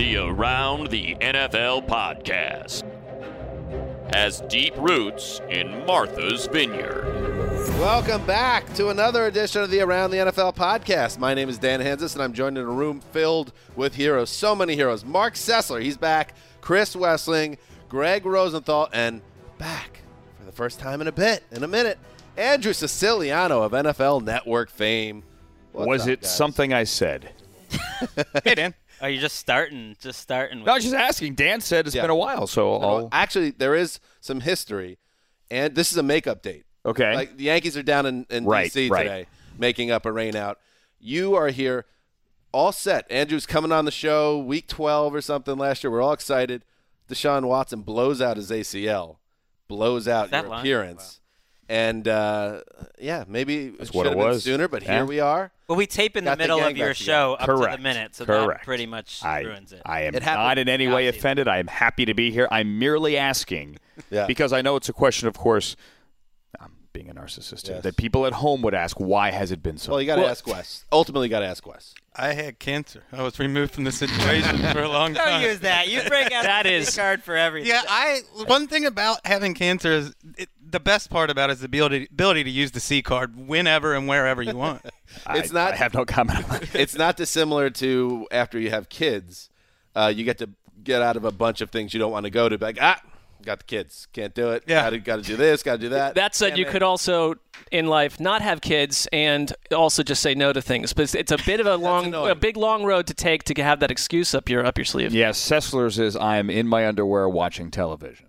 The Around the NFL podcast has deep roots in Martha's Vineyard. Welcome back to another edition of the Around the NFL podcast. My name is Dan Hansis, and I'm joined in a room filled with heroes. So many heroes. Mark Sessler, he's back. Chris Wessling, Greg Rosenthal, and back for the first time in a minute, Andrew Siciliano of NFL Network fame. Was it guys? something I said? Hey, Dan. Oh, you're just starting. No, I was just asking. Dan said it's been a while, so I'll... Actually, there is some history, and this is a makeup date. Okay. Like the Yankees are down in D.C. today, making up a rain out. You are here, all set. Andrew's coming on the show, week 12 or something last year. We're all excited. Deshaun Watson blows out his ACL, blows out your appearance. Wow. And, maybe it should have been sooner, but here we are. Well, we tape in the middle of your show up to the minute, so that pretty much ruins it. I am not in any way offended. I am happy to be here. I'm merely asking, because I know it's a question, of course, I'm being a narcissist here, that people at home would ask, why has it been so long? Well, you got to ask Wes. Ultimately, you got to ask Wes. I had cancer. I was removed from the situation for a long time. Don't use that. You break out the card for everything. Yeah, one thing about having cancer is the best part about it is the ability to use the C card whenever and wherever you want. I have no comment on that. It's not dissimilar to after you have kids. You get to get out of a bunch of things you don't want to go to. Like, got the kids. Can't do it. Yeah. Got to do this. Got to do that. That said, you could also, in life, not have kids and also just say no to things. But it's a bit of a big long road to take to have that excuse up your sleeve. Yes, Sessler's is I am in my underwear watching television.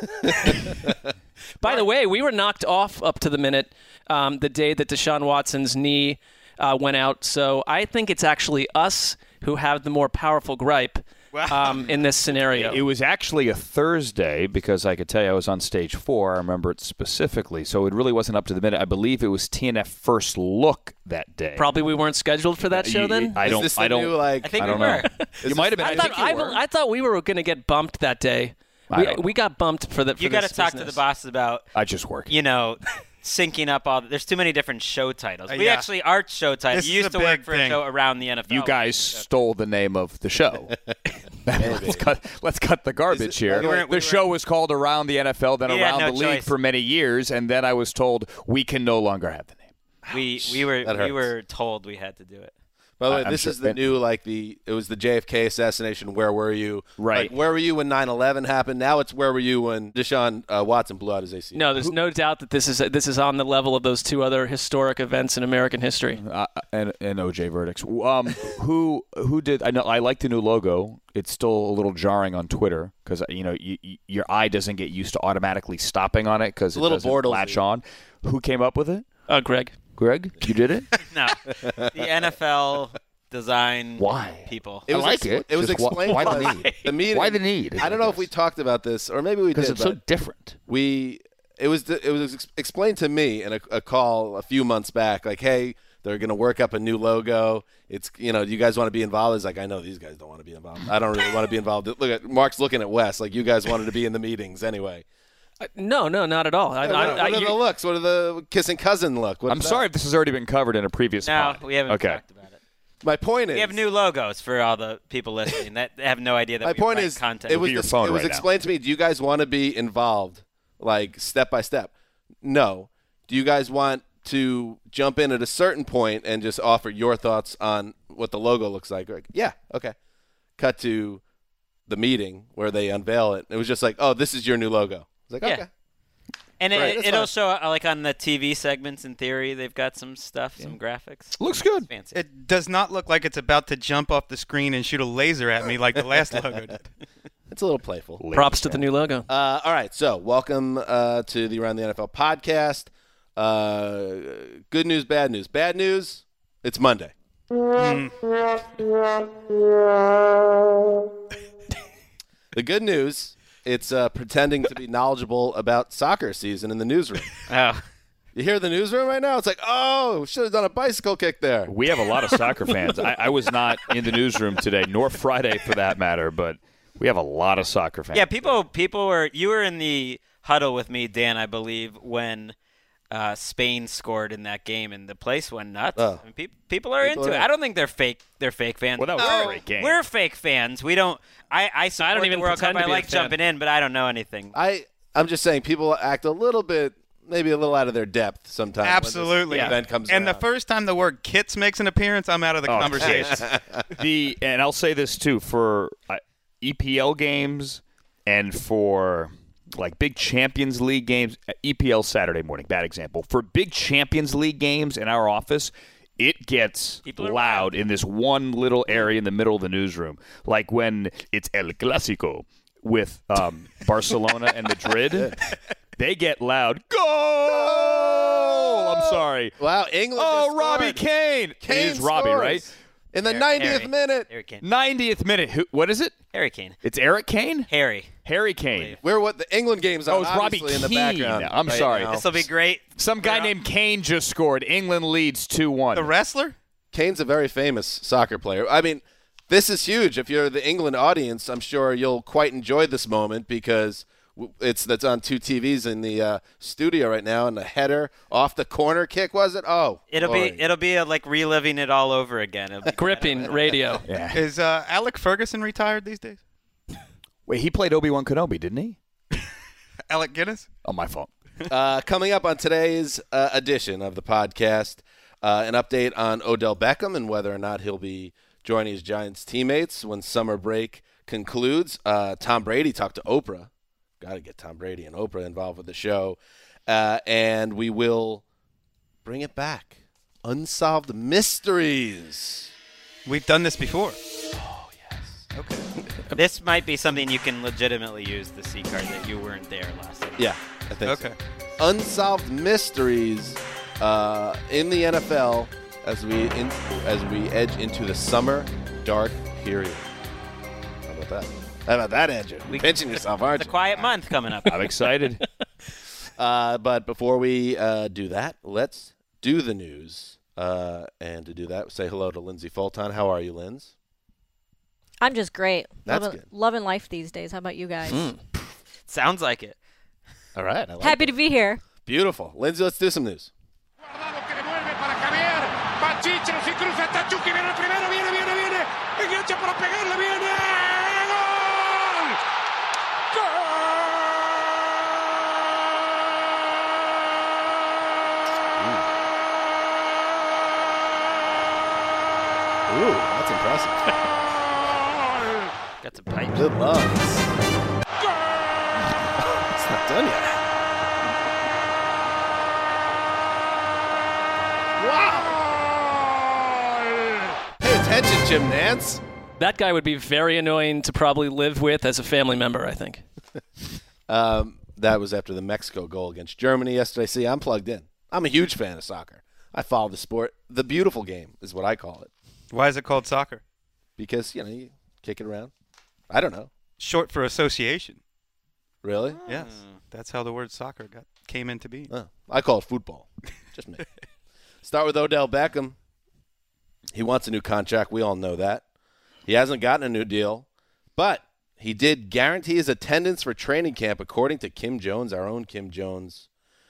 By the way, we were knocked off up to the minute the day that Deshaun Watson's knee went out. So I think it's actually us who have the more powerful gripe in this scenario. It was actually a Thursday because I could tell you I was on stage 4. I remember it specifically. So it really wasn't up to the minute. I believe it was TNF First Look that day. Probably we weren't scheduled for that show then? I don't know. I think we were. You might have been. I thought we were going to get bumped that day. We got bumped for that. You got to talk to the bosses about. I just work. Syncing up all. There's too many different show titles. We actually are show titles. You used to work for a show around the NFL. You guys stole the name of the show. Let's cut the garbage here. The show was called Around the NFL, then Around the League for many years, and then I was told we can no longer have the name. We were told we had to do it. By the way, this is the new, it was the JFK assassination, where were you? Right. Like, where were you when 9/11 happened? Now it's where were you when Deshaun Watson blew out his ACL? No, there's no doubt that this is on the level of those two other historic events in American history. And OJ verdicts. Who did? I know I like the new logo. It's still a little jarring on Twitter because your eye doesn't get used to automatically stopping on it because it doesn't latch on. Who came up with it? Greg, you did it? No, the NFL design people. It was It was explained. Why the need? The meeting. Why the need? I don't know if we talked about this, or maybe we did. Because it's so different. It was explained to me in a call a few months back. Like, hey, they're going to work up a new logo. It's do you guys want to be involved? It's like, I know these guys don't want to be involved. I don't really want to be involved. Look at Mark's looking at Wes like you guys wanted to be in the meetings anyway. No, not at all. What are the looks? What are the kissing cousin look? I'm sorry if this has already been covered in a previous pod. No, we haven't talked about it. My point is... We have new logos for all the people listening that have no idea that we write content. It was explained to me, do you guys want to be involved, like, step by step? No. Do you guys want to jump in at a certain point and just offer your thoughts on what the logo looks like? Yeah, okay. Cut to the meeting where they unveil it. It was just like, oh, this is your new logo. Like, okay. And it'll show, like, on the TV segments, in theory, they've got some stuff, some graphics. Looks good. Fancy. It does not look like it's about to jump off the screen and shoot a laser at me like the last logo did. It's a little playful. Props to the new logo. All right, so welcome to the Around the NFL podcast. Good news, bad news. Bad news, it's Monday. The good news... It's pretending to be knowledgeable about soccer season in the newsroom. Oh. You hear the newsroom right now? It's like, oh, should have done a bicycle kick there. We have a lot of soccer fans. I was not in the newsroom today, nor Friday for that matter, but we have a lot of soccer fans. Yeah, people were – you were in the huddle with me, Dan, I believe, when Spain scored in that game, and the place went nuts. I mean, people are into it. I don't think they're fake. They're fake fans. Well, that was a great game. We're fake fans. We don't. I don't even World Cup. I like jumping in, but I don't know anything. I'm just saying people act a little bit. Maybe a little out of their depth sometimes. Absolutely. When this event comes and around. The first time the word kits makes an appearance, I'm out of the conversation. And I'll say this too, for EPL games and for like big Champions League games, EPL Saturday morning, bad example. For big Champions League games in our office, it gets loud in this one little area in the middle of the newsroom. Like when it's El Clásico with Barcelona and Madrid. They get loud. Goal! I'm sorry. Wow, England. Oh, Robbie Kane. Kane it is Robbie, scores. right? In the 90th minute. Harry Kane. 90th minute. What is it? Harry Kane. It's Eric Kane? Harry Kane. Where what the England game's on? Oh, it's Robbie in the Keane. background. I'm sorry. This will be great. Some guy named Kane just scored. England leads 2-1. The wrestler? Kane's a very famous soccer player. I mean, this is huge. If you're the England audience, I'm sure you'll quite enjoy this moment because that's on two TVs in the studio right now, and the header off the corner kick, was it? Oh, it'll be like reliving it all over again. Gripping radio. Yeah. Is Alec Ferguson retired these days? Wait, he played Obi-Wan Kenobi, didn't he? Alec Guinness? Oh, my fault. Coming up on today's edition of the podcast, an update on Odell Beckham and whether or not he'll be joining his Giants teammates when summer break concludes. Tom Brady talked to Oprah. Got to get Tom Brady and Oprah involved with the show. And we will bring it back. Unsolved Mysteries. We've done this before. Oh, yes. Okay. This might be something you can legitimately use, the C card, that you weren't there last time. Yeah, I think Okay. so. Unsolved Mysteries in the NFL as we edge into the summer dark period. How about that? How about that, Andrew? Pinching yourself, aren't It's you? a quiet month coming up. I'm excited. But before we do that, let's do the news. And to do that, say hello to Lindsay Fulton. How are you, Linz? I'm just great. That's good. Loving life these days. How about you guys? Sounds like it. All right. I like Happy it. to be here. Beautiful. Lindsay, let's do some news. Ooh, that's impressive. Got some pipes. Good lungs. It's not done yet. Wow. Pay attention, Jim Nance. That guy would be very annoying to probably live with as a family member, I think. That was after the Mexico goal against Germany yesterday. See, I'm plugged in. I'm a huge fan of soccer. I follow the sport. The beautiful game is what I call it. Why is it called soccer? Because, you kick it around. I don't know. Short for association. Really? Yes. That's how the word soccer came into being. Oh, I call it football. Just me. Start with Odell Beckham. He wants a new contract. We all know that. He hasn't gotten a new deal, but he did guarantee his attendance for training camp, according to Kim Jones, our own Kim Jones.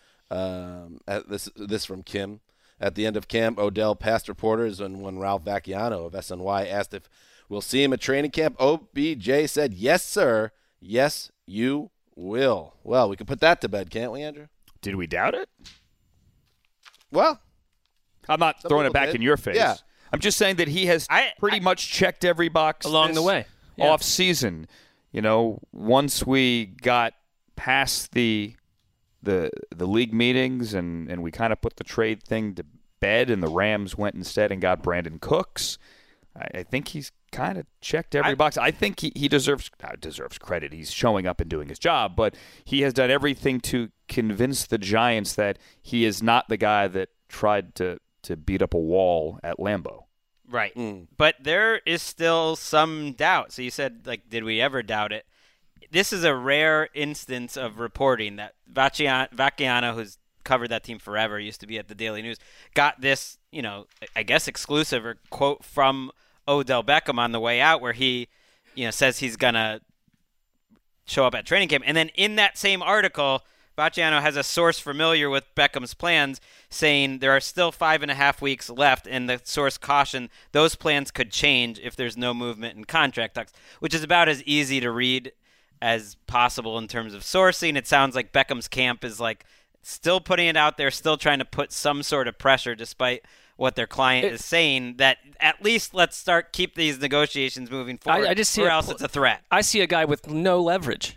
This from Kim. At the end of camp, Odell passed reporters, and when Ralph Vacchiano of SNY asked if we'll see him at training camp, OBJ said, "Yes, sir. Yes, you will." Well, we can put that to bed, can't we, Andrew? Did we doubt it? Well, I'm not throwing it back did. in your face. Yeah. I'm just saying that he has pretty much checked every box along the way. Yeah. Off season. Once we got past the league meetings and we kind of put the trade thing to bed, and the Rams went instead and got Brandon Cooks, I think he's kind of checked every box. I think he deserves credit. He's showing up and doing his job, but he has done everything to convince the Giants that he is not the guy that tried to beat up a wall at Lambeau. Right. But there is still some doubt. So you said, did we ever doubt it? This is a rare instance of reporting that Vacchiano, who's covered that team forever, used to be at the Daily News, got this, I guess exclusive or quote from Odell Beckham on the way out where he, says he's going to show up at training camp. And then in that same article, Vacciano has a source familiar with Beckham's plans saying there are still 5.5 weeks left, and the source cautioned those plans could change if there's no movement in contract talks, which is about as easy to read as possible in terms of sourcing. It sounds like Beckham's camp is like still putting it out there, still trying to put some sort of pressure despite what their client is saying, that at least let's keep these negotiations moving forward, or else it's a threat. I see a guy with no leverage.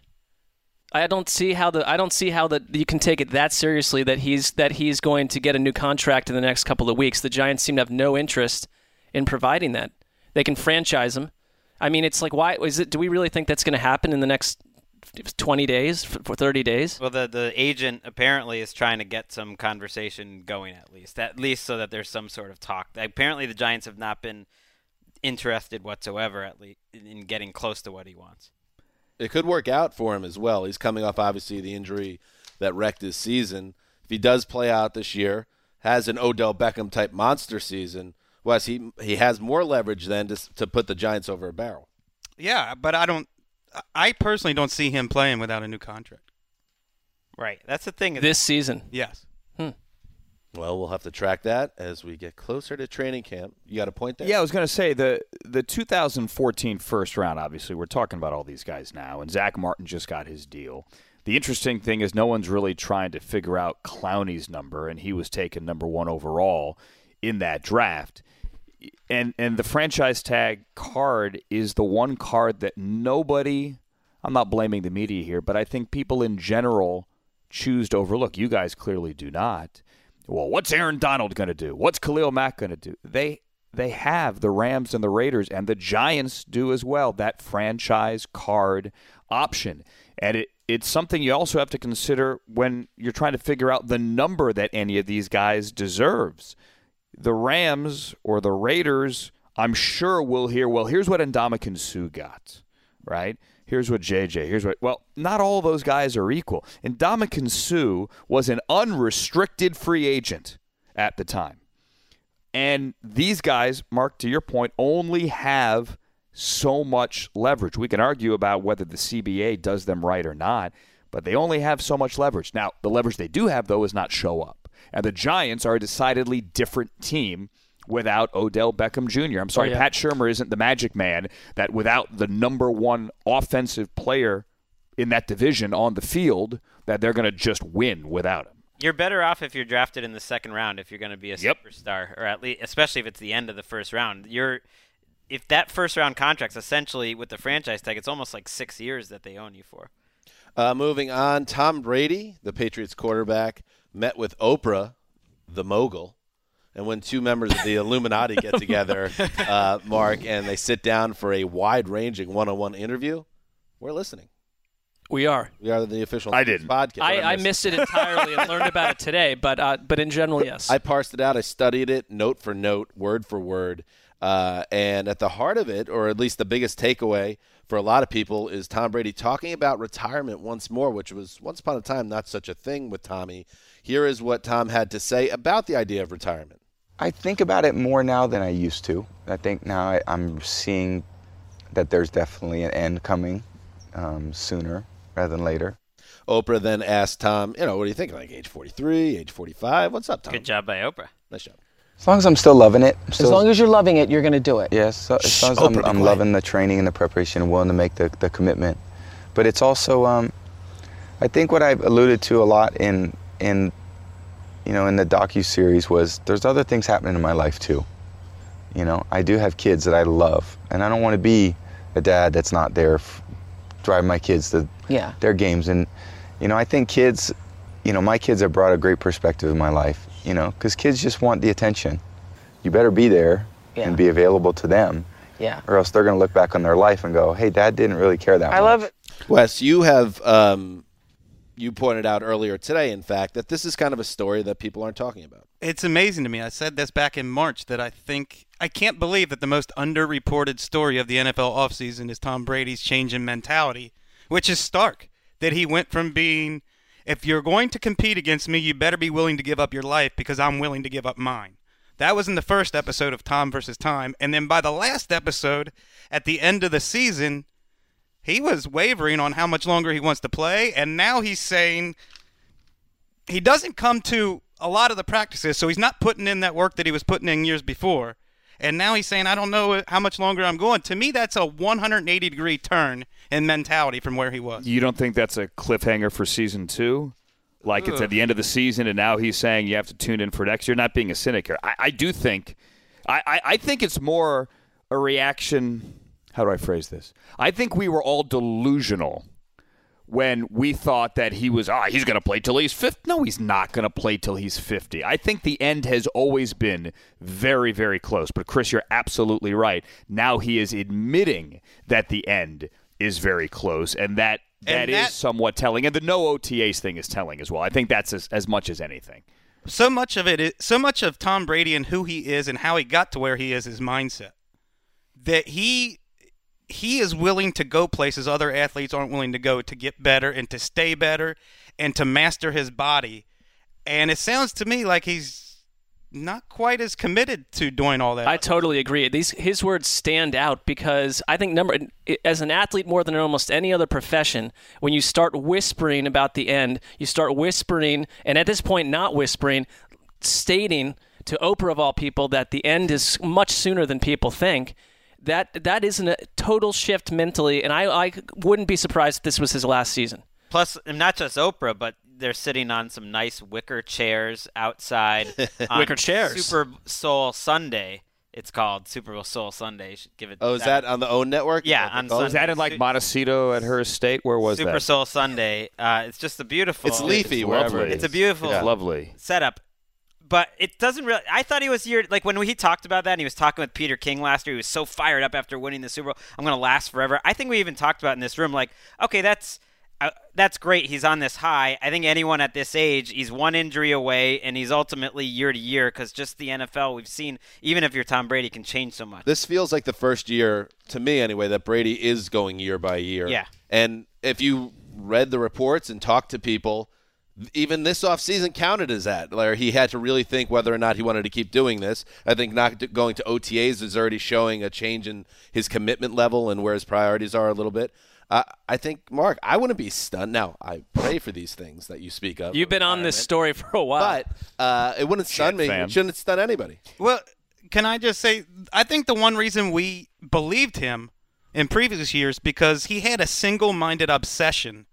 I don't see how you can take it that seriously that he's going to get a new contract in the next couple of weeks. The Giants seem to have no interest in providing that. They can franchise him. I mean, it's like, why is it? Do we really think that's going to happen in the next 20 days, for 30 days? Well, the agent apparently is trying to get some conversation going, at least so that there's some sort of talk. Apparently, the Giants have not been interested whatsoever, at least, in getting close to what he wants. It could work out for him as well. He's coming off, obviously, the injury that wrecked his season. If he does play out this year, has an Odell Beckham-type monster season, Wes, he has more leverage then to put the Giants over a barrel. Yeah, but I personally don't see him playing without a new contract. Right. That's the thing. This season. Yes. Well, we'll have to track that as we get closer to training camp. You got a point there? Yeah, I was going to say the 2014 first round, obviously, we're talking about all these guys now, and Zach Martin just got his deal. The interesting thing is no one's really trying to figure out Clowney's number, and he was taken number 1 overall in that draft. And the franchise tag card is the one card that nobody, I'm not blaming the media here, but I think people in general choose to overlook. You guys clearly do not. Well, what's Aaron Donald going to do? What's Khalil Mack going to do? They have the Rams and the Raiders, and the Giants do as well, that franchise card option. And it's something you also have to consider when you're trying to figure out the number that any of these guys deserves. The Rams or the Raiders, I'm sure will hear, well, here's what Ndamukong Suh got, right? Here's what JJ, well, not all those guys are equal. Ndamukong Suh was an unrestricted free agent at the time. And these guys, Mark, to your point, only have so much leverage. We can argue about whether the CBA does them right or not, but they only have so much leverage. Now, the leverage they do have, though, is not show up. And the Giants are a decidedly different team without Odell Beckham Jr. I'm sorry, Pat Shurmur isn't the magic man that without the number 1 offensive player in that division on the field that they're going to just win without him. You're better off if you're drafted in the second round if you're going to be a superstar, or at least, especially if it's the end of the first round. If that first round contract's essentially with the franchise tag, it's almost like 6 years that they own you for. Moving on, Tom Brady, the Patriots quarterback, met with Oprah, the mogul. And when 2 members of the Illuminati get together, Mark, and they sit down for a wide-ranging one-on-one interview, we're listening. We are. We are the official podcast. I missed it entirely and learned about it today, but in general, yes. I parsed it out. I studied it note for note, word for word. And at the heart of it, or at least the biggest takeaway for a lot of people, is Tom Brady talking about retirement once more, which was once upon a time not such a thing with Tommy. Here is what Tom had to say about the idea of retirement. I think about it more now than I used to. I think now I'm seeing that there's definitely an end coming sooner rather than later. Oprah then asked Tom, what do you think? Like age 43, age 45? What's up, Tom? Good job by Oprah. Nice job. As long as I'm still loving it. As long as you're loving it, you're going to do it. Yes, so, as long as I'm loving the training and the preparation and willing to make the commitment. But it's also, I think what I've alluded to a lot in the docuseries was there's other things happening in my life too. I do have kids that I love, and I don't want to be a dad that's not there driving my kids to their games. And, I think kids, my kids have brought a great perspective in my life, because kids just want the attention. You better be there and be available to them, or else they're going to look back on their life and go, hey, Dad didn't really care that much. I love it. Wes, you have you pointed out earlier today, in fact, that this is kind of a story that people aren't talking about. It's amazing to me. I said this back in March that I can't believe that the most underreported story of the NFL offseason is Tom Brady's change in mentality, which is stark. That he went from being, if you're going to compete against me, you better be willing to give up your life because I'm willing to give up mine. That was in the first episode of Tom versus Time. And then by the last episode, at the end of the season, he was wavering on how much longer he wants to play, and now he's saying he doesn't come to a lot of the practices, so he's not putting in that work that he was putting in years before. And now he's saying, I don't know how much longer I'm going. To me, that's a 180-degree turn in mentality from where he was. You don't think that's a cliffhanger for season 2? Like it's at the end of the season, and now he's saying you have to tune in for next year. Not being a cynic here. I do think I think it's more a reaction. How do I phrase this? I think we were all delusional when we thought that he was, he's going to play till he's 50. No, he's not going to play till he's 50. I think the end has always been very, very close. But, Chris, you're absolutely right. Now he is admitting that the end is very close, and that is somewhat telling. And the no OTAs thing is telling as well. I think that's as much as anything. So much of Tom Brady and who he is and how he got to where he is his mindset. That he is willing to go places other athletes aren't willing to go to get better and to stay better and to master his body. And it sounds to me like he's not quite as committed to doing all that. I totally agree. His words stand out because I think as an athlete more than in almost any other profession, when you start whispering about the end, you start whispering, and at this point not whispering, stating to Oprah of all people that the end is much sooner than people think. That is a total shift mentally, and I wouldn't be surprised if this was his last season. Plus, not just Oprah, but they're sitting on some nice wicker chairs outside. Wicker chairs. Super Soul Sunday. It's called Super Soul Sunday. You should give it. Oh, is that on the OWN network? Yeah, on Sunday. Is that in like Montecito at her estate? Where was Super that? Soul Sunday. It's just a beautiful. It's leafy. Wherever it is. It's a beautiful, lovely setup. But it doesn't really – I thought he was here – like when he talked about that and he was talking with Peter King last year, he was so fired up after winning the Super Bowl. I'm going to last forever. I think we even talked about in this room like, okay, that's great. He's on this high. I think anyone at this age, he's one injury away, and he's ultimately year to year because just the NFL we've seen, even if you're Tom Brady, can change so much. This feels like the first year, to me anyway, that Brady is going year by year. Yeah. And if you read the reports and talked to people – even this offseason counted as that. Like he had to really think whether or not he wanted to keep doing this. I think not going to OTAs is already showing a change in his commitment level and where his priorities are a little bit. I think, Mark, I wouldn't be stunned. Now, I pray for these things that you speak of. You've been on this story for a while. But it wouldn't stun me. It shouldn't stun anybody. Well, can I just say, I think the one reason we believed him in previous years because he had a single-minded obsession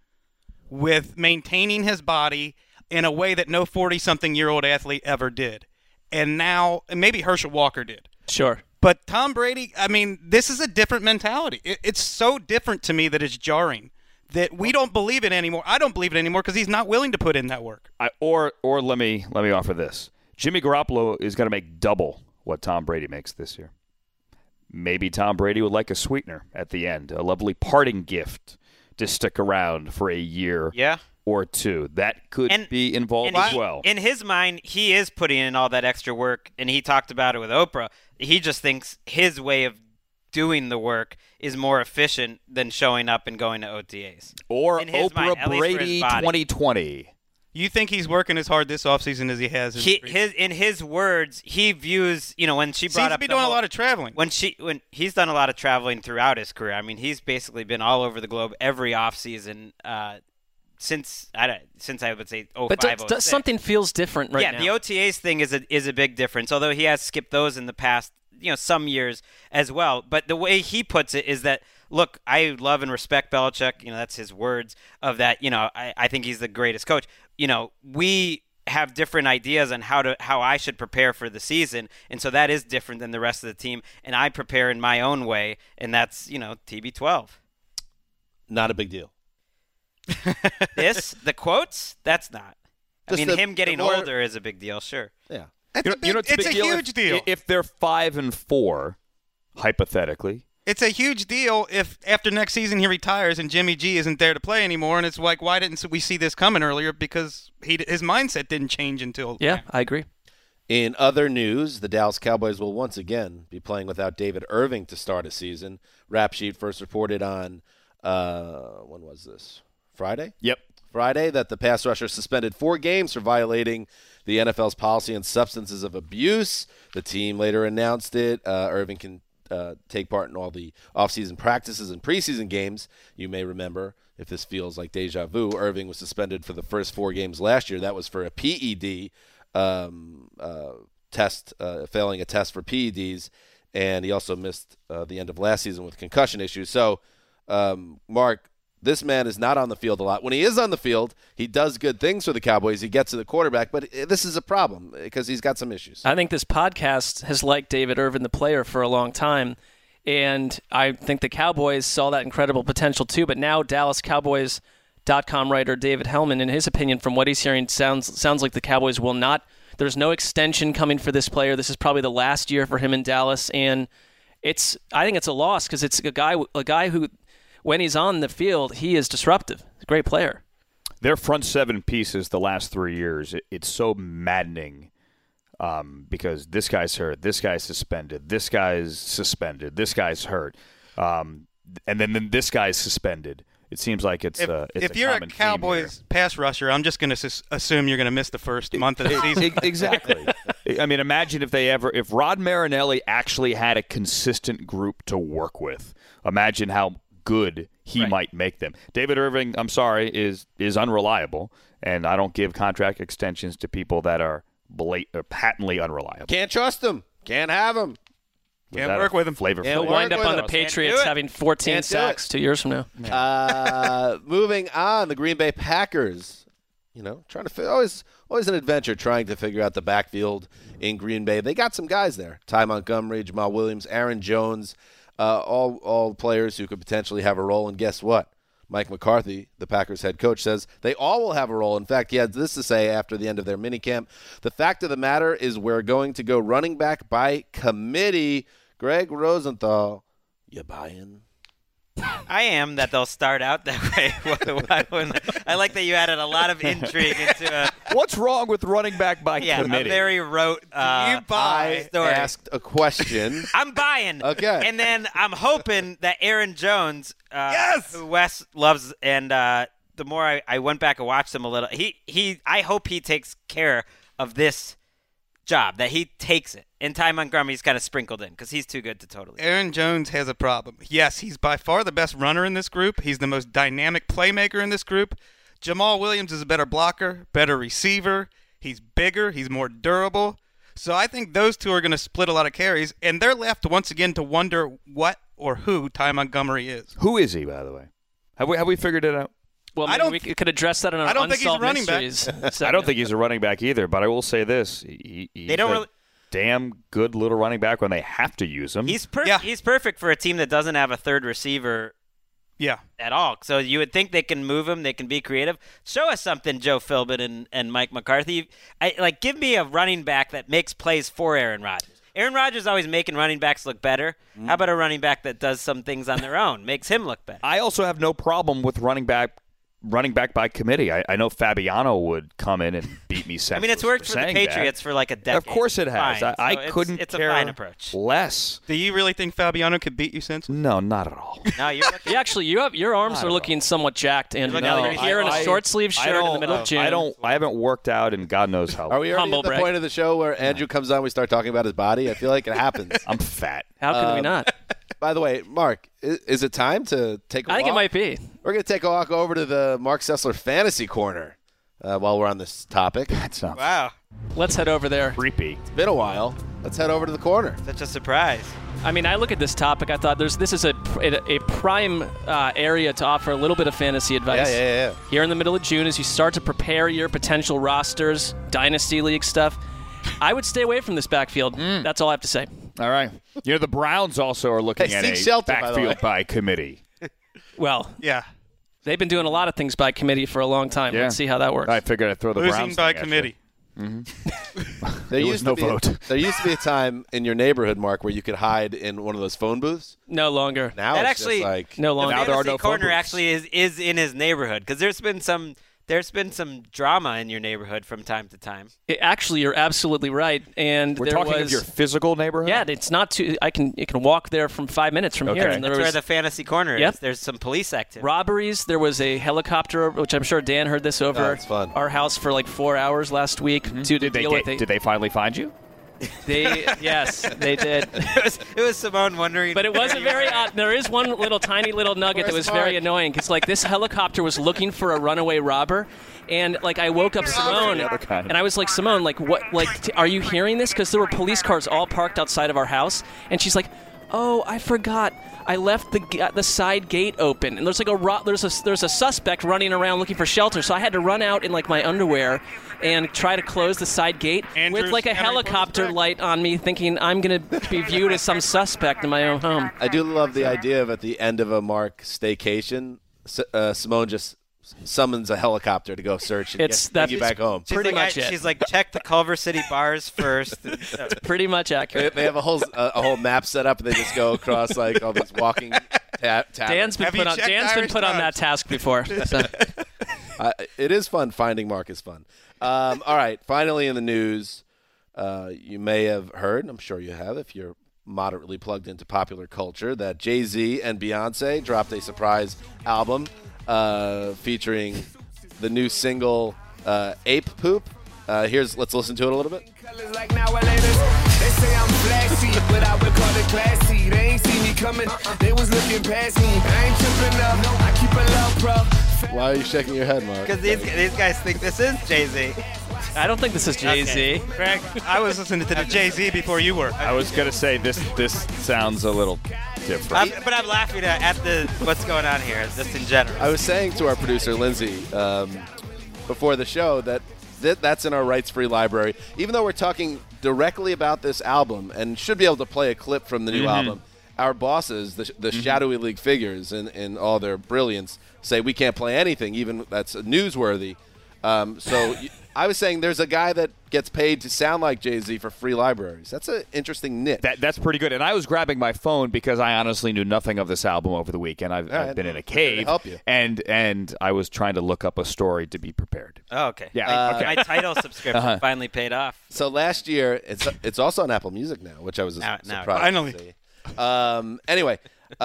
with maintaining his body in a way that no 40-something-year-old athlete ever did. And now, and maybe Herschel Walker did. Sure. But Tom Brady, I mean, this is a different mentality. It's so different to me that it's jarring that we don't believe it anymore. I don't believe it anymore because he's not willing to put in that work. Or let me offer this. Jimmy Garoppolo is going to make double what Tom Brady makes this year. Maybe Tom Brady would like a sweetener at the end, a lovely parting gift to stick around for a year or two. That could be involved as well. In his mind, he is putting in all that extra work, and he talked about it with Oprah. He just thinks his way of doing the work is more efficient than showing up and going to OTAs. Or Oprah Brady 2020. You think he's working as hard this offseason as he has? In his words, he views, when she brought up, seems to be doing a lot of traveling. When he's done a lot of traveling throughout his career. I mean, he's basically been all over the globe every offseason since I would say 05, But something feels different now. Yeah, the OTAs thing is a big difference. Although he has skipped those in the past, some years as well. But the way he puts it is that, look, I love and respect Belichick. That's his words of that. I think he's the greatest coach. We have different ideas on how I should prepare for the season, and so that is different than the rest of the team. And I prepare in my own way, and that's TB12. Not a big deal. The quotes, that's not. Him getting older is a big deal, sure. Yeah, it's a huge deal. If they're 5-4, hypothetically. It's a huge deal if after next season he retires and Jimmy G isn't there to play anymore, and it's like, why didn't we see this coming earlier? Because his mindset didn't change until Yeah, I agree. In other news, the Dallas Cowboys will once again be playing without David Irving to start a season. Rap Sheet first reported on, when was this? Friday? Yep. Friday, that the pass rusher suspended 4 games for violating the NFL's policy on substances of abuse. The team later announced it. Irving take part in all the offseason practices and preseason games. You may remember, if this feels like deja vu, Irving was suspended for the first 4 games last year. That was for a PED test, failing a test for PEDs, and he also missed the end of last season with concussion issues. So, Mark, this man is not on the field a lot. When he is on the field, he does good things for the Cowboys. He gets to the quarterback, but this is a problem because he's got some issues. I think this podcast has liked David Irvin, the player, for a long time, and I think the Cowboys saw that incredible potential too. But now DallasCowboys.com writer David Hellman, in his opinion, from what he's hearing, sounds like the Cowboys will not. There's no extension coming for this player. This is probably the last year for him in Dallas, and I think it's a loss because it's a guy who, when he's on the field, he is disruptive. He's a great player. Their front 7 pieces the last 3 years, it's so maddening because this guy's hurt, this guy's suspended, this guy's suspended, this guy's hurt, and then this guy's suspended. It seems like it's if you're a Cowboys pass rusher, I'm just going to assume you're going to miss the first month of the season. Exactly. I mean, imagine if Rod Marinelli actually had a consistent group to work with. Imagine how good he might make them. David Irving, I'm sorry, is unreliable, and I don't give contract extensions to people that are patently unreliable. Can't trust him. Can't have him. Can't work with him. He'll wind up on the Patriots having 14 sacks 2 years from now. Moving on, the Green Bay Packers. Trying to always an adventure trying to figure out the backfield in Green Bay. They got some guys there: Ty Montgomery, Jamal Williams, Aaron Jones, all players who could potentially have a role. And guess what? Mike McCarthy, the Packers head coach, says they all will have a role. In fact, he had this to say after the end of their minicamp: "The fact of the matter is, we're going to go running back by committee." Greg Rosenthal, you buying? I am that they'll start out that way. I like that you added a lot of intrigue into What's wrong with running back by committee? A very rote I story. asked a question. I'm buying. Okay. And then I'm hoping that Aaron Jones, who Wes loves, and the more I went back and watched him a little, I hope he takes care of this job, that he takes it. And Ty Montgomery's kind of sprinkled in because he's too good to totally. Aaron Jones has a problem. Yes, he's by far the best runner in this group. He's the most dynamic playmaker in this group. Jamal Williams is a better blocker, better receiver. He's bigger. He's more durable. So I think those two are going to split a lot of carries, and they're left once again to wonder what or who Ty Montgomery is. Who is he, by the way? Have we figured it out? Well, we could address that in our Unsolved Mysteries. I don't think he's a running back either, but I will say this. They don't really damn good little running back when they have to use him. He's perfect for a team that doesn't have a third receiver at all. So you would think they can move him, they can be creative. Show us something, Joe Philbin and Mike McCarthy. Give me a running back that makes plays for Aaron Rodgers. Aaron Rodgers is always making running backs look better. How about a running back that does some things on their own, makes him look better? I also have no problem with running back by committee. I know Fabiano would come in and beat me. I mean, it's worked for the Patriots for like a decade. Of course it has. Fine. I couldn't it's care a fine approach. less. Do you really think Fabiano could beat you, Simpson? No, not at all. No, your arms are looking somewhat jacked, and you're here in a short sleeve shirt in the middle of June. I haven't worked out in God knows how long. Are we already at the point of the show where Andrew comes on, we start talking about his body? I feel like it happens. I'm fat. How can we not? By the way, Mark, is it time to take a walk? I think it might be. We're going to take a walk over to the Mark Sessler Fantasy Corner while we're on this topic. Wow. Let's head over there. Creepy. It's been a while. Let's head over to the corner. Such a surprise. I mean, I look at this topic, I thought this is a prime area to offer a little bit of fantasy advice. Yeah. Here in the middle of June, as you start to prepare your potential rosters, Dynasty League stuff, I would stay away from this backfield. That's all I have to say. All right. The Browns also are looking at a backfield by committee. Well, yeah. They've been doing a lot of things by committee for a long time. Let's see how that works. I figured I'd throw the Browns Losing by committee. There used to be a time in your neighborhood, Mark, where you could hide in one of those phone booths. No longer. Now it's just like no longer. Now there are no corner phone booths. actually is in his neighborhood because there's been some drama in your neighborhood from time to time. Actually, you're absolutely right. And we're talking of your physical neighborhood? Yeah, it's not too. You can walk there from 5 minutes from here. And that's where the fantasy corner is. There's some police activity. Robberies. There was a helicopter, which I'm sure Dan heard this over fun. our house for like 4 hours last week. Did they finally find you? Yes, they did. It was Simone wondering. But it wasn't very odd. There is one tiny little nugget that was very annoying because this helicopter was looking for a runaway robber. And I woke up Simone, and I was like, Simone, what? Are you hearing this? Because there were police cars all parked outside of our house, and she's like, oh, I forgot. I left the side gate open, and there's there's a suspect running around looking for shelter. So I had to run out in my underwear and try to close the side gate with a helicopter light on me, thinking I'm going to be viewed as some suspect in my own home. I do love the idea of at the end of a Mark staycation, Simone just summons a helicopter to go search and get you back home. Pretty much it. She's check the Culver City bars first. It's pretty much accurate. They have a whole map set up, and they just go across all these walking taverns. Dan's been put on that task before. So. It is fun. Finding Mark is fun. All right, finally in the news, you may have heard, I'm sure you have if you're moderately plugged into popular culture, that Jay-Z and Beyonce dropped a surprise album featuring the new single Ape Poop. Let's listen to it a little bit. They say I'm flashy, but I would call it classy. They ain't see me coming, they was looking past me. I ain't tripping up, I keep it low, bro. Why are you shaking your head, Mark? Because these guys think this is Jay-Z. I don't think this is Jay-Z. Okay. Craig, I was listening to the Jay-Z before you were. I was going to say this sounds a little different. But I'm laughing at what's going on here, just in general. I was saying to our producer, Lindsay, before the show that's in our rights-free library. Even though we're talking directly about this album and should be able to play a clip from the new album, our bosses, the shadowy league figures in all their brilliance, say we can't play anything, even that's newsworthy. I was saying there's a guy that gets paid to sound like Jay-Z for free libraries. That's an interesting niche. That's pretty good. And I was grabbing my phone because I honestly knew nothing of this album over the weekend. I've been in a cave, to help you. and I was trying to look up a story to be prepared. Oh, okay. Yeah. My Tidal subscription finally paid off. So last year, it's also on Apple Music now, which I was surprised finally. to see. Anyway,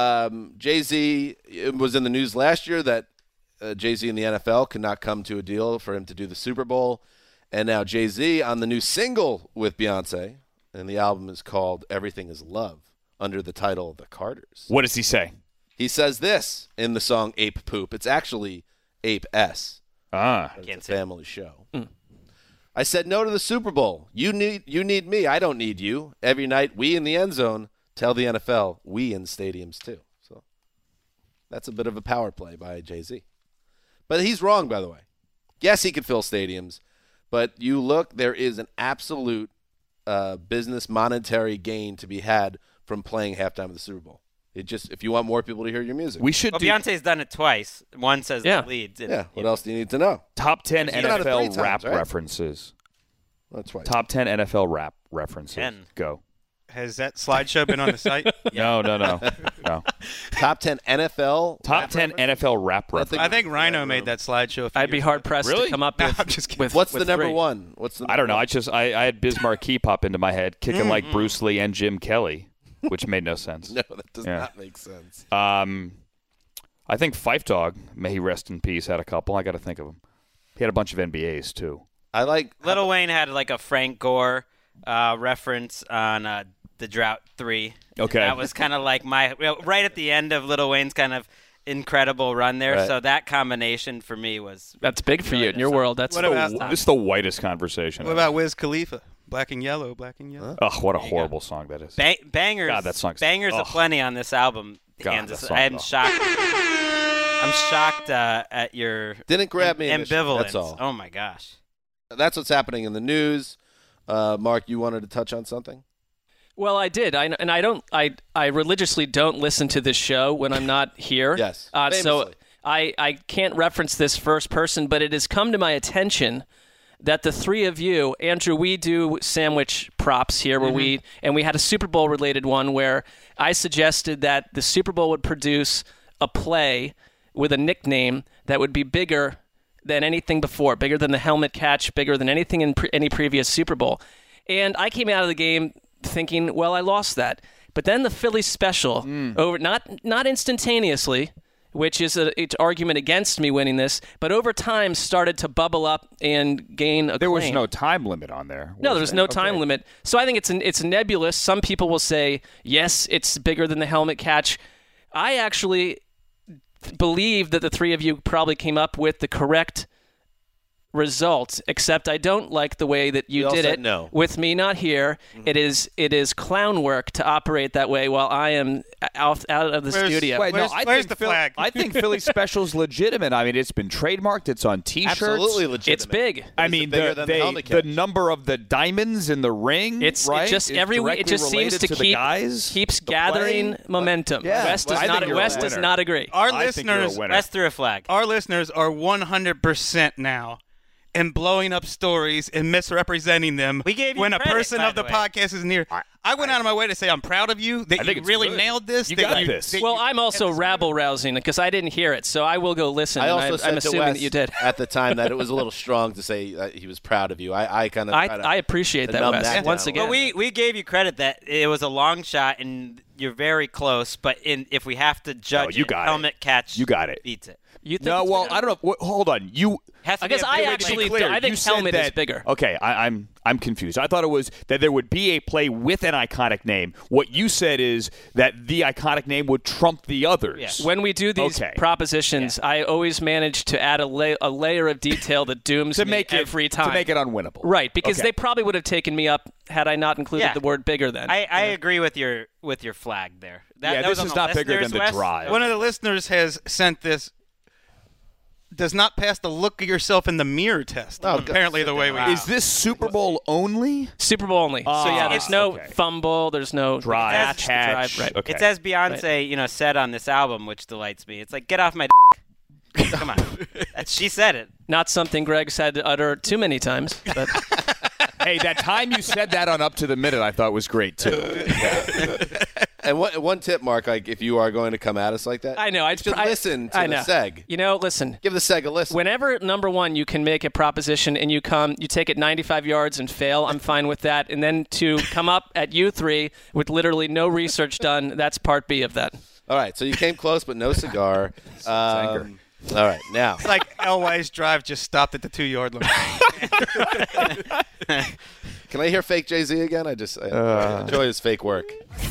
Jay-Z, it was in the news last year that Jay-Z and the NFL could not come to a deal for him to do the Super Bowl. And now Jay-Z on the new single with Beyonce, and the album is called Everything Is Love, under the title The Carters. What does he say? He says this in the song Ape Poop. It's actually Ape S. It's a family show. I said no to the Super Bowl. You need me. I don't need you. Every night we in the end zone tell the NFL we in stadiums too. So that's a bit of a power play by Jay-Z. But he's wrong, by the way. Yes, he could fill stadiums, but you look, there is an absolute business monetary gain to be had from playing halftime of the Super Bowl. If you want more people to hear your music. Beyonce's done it twice. One says the leads. What else do you need to know? Top 10 NFL rap references. That's right. Top 10 NFL rap references. 10. Go. Has that slideshow been on the site? No. Top 10 NFL. Top 10 NFL rap references. I think Rhino made that slideshow. I'd be hard pressed to come up with. What's the number one? I don't know. I had Biz Markie pop into my head, kicking like Bruce Lee and Jim Kelly, which made no sense. No, that does not make sense. I think Phife Dawg, may he rest in peace, had a couple. I got to think of him. He had a bunch of NBAs too. I like Lil Wayne had like a Frank Gore reference on the Drought 3. Okay. That was kind of like right at the end of Lil Wayne's kind of incredible run there. Right. So that combination for me was... That's big for you in your world. That's this is the whitest conversation. What about Wiz Khalifa? Black and Yellow. Huh? Oh, what a horrible song that is. Bangers. God, that song's... Bangers aplenty on this album. God, I'm shocked. I'm shocked at your didn't grab me ambivalence. That's all. Oh my gosh. That's what's happening in the news. Mark, you wanted to touch on something? Well, I did. I religiously don't listen to this show when I'm not here. Yes. So I can't reference this first person, but it has come to my attention that the three of you, Andrew, we do sandwich props here where we had a Super Bowl related one where I suggested that the Super Bowl would produce a play with a nickname that would be bigger than anything before, bigger than the helmet catch, bigger than anything in any previous Super Bowl. And I came out of the game thinking, well, I lost that. But then the Philly special, over not instantaneously, which is an argument against me winning this, but over time started to bubble up and gain acclaim. There was no time limit on there. No, there was no time limit. So I think it's nebulous. Some people will say, yes, it's bigger than the helmet catch. I actually believe that the three of you probably came up with the correct result, except I don't like the way that you did it. No. With me not here. Mm-hmm. It is clown work to operate that way while I am out of the studio. Where's the flag? I think Philly Special's legitimate. I mean, it's been trademarked. It's on T-shirts. Absolutely legitimate. It's big. I mean, the number of the diamonds in the ring. It just seems to keeps gathering momentum. Yeah. West does not agree. Our listeners, West threw a flag. Our listeners are 100% now. And blowing up stories and misrepresenting them we gave you when credit, a person of the way. podcast is near. I went out of my way to say I'm proud of you that you really nailed this. You got this. Well, I'm also rabble-rousing because I didn't hear it, so I will go listen. I said I'm assuming that you did. At the time that it was a little strong to say that he was proud of you. I appreciate that, Wes. Once again. But we gave you credit that it was a long shot and you're very close, but if we have to judge helmet catch you got it. beats it. You think I don't know. Hold on. I guess I think helmet is bigger. Okay, I'm confused. I thought it was that there would be a play with an iconic name. What you said is that the iconic name would trump the others. Yeah. When we do these propositions, I always manage to add a layer of detail that dooms me every time. To make it unwinnable. Right, because they probably would have taken me up had I not included the word bigger then. I agree with your flag there. This is not bigger than the drive. One of the listeners has sent this. Does not pass the look of yourself in the mirror test. Apparently, the way we is this Super Bowl only? Super Bowl only. So there's no fumble. There's no catch. Right. Okay. It's as Beyonce, said on this album, which delights me. It's like, get off my. Come on, she said it. Not something Greg's had to utter too many times. But hey, that time you said that on Up to the Minute, I thought was great too. And one tip, Mark, like if you are going to come at us like that, I know. Listen to the seg. Listen. Give the seg a listen. Whenever, number one, you can make a proposition and you take it 95 yards and fail, I'm fine with that. And then to come up at you three with literally no research done, that's part B of that. All right, so you came close, but no cigar. All right, now. It's like Elway's drive just stopped at the 2-yard line. Can I hear fake Jay-Z again? I enjoy his fake work.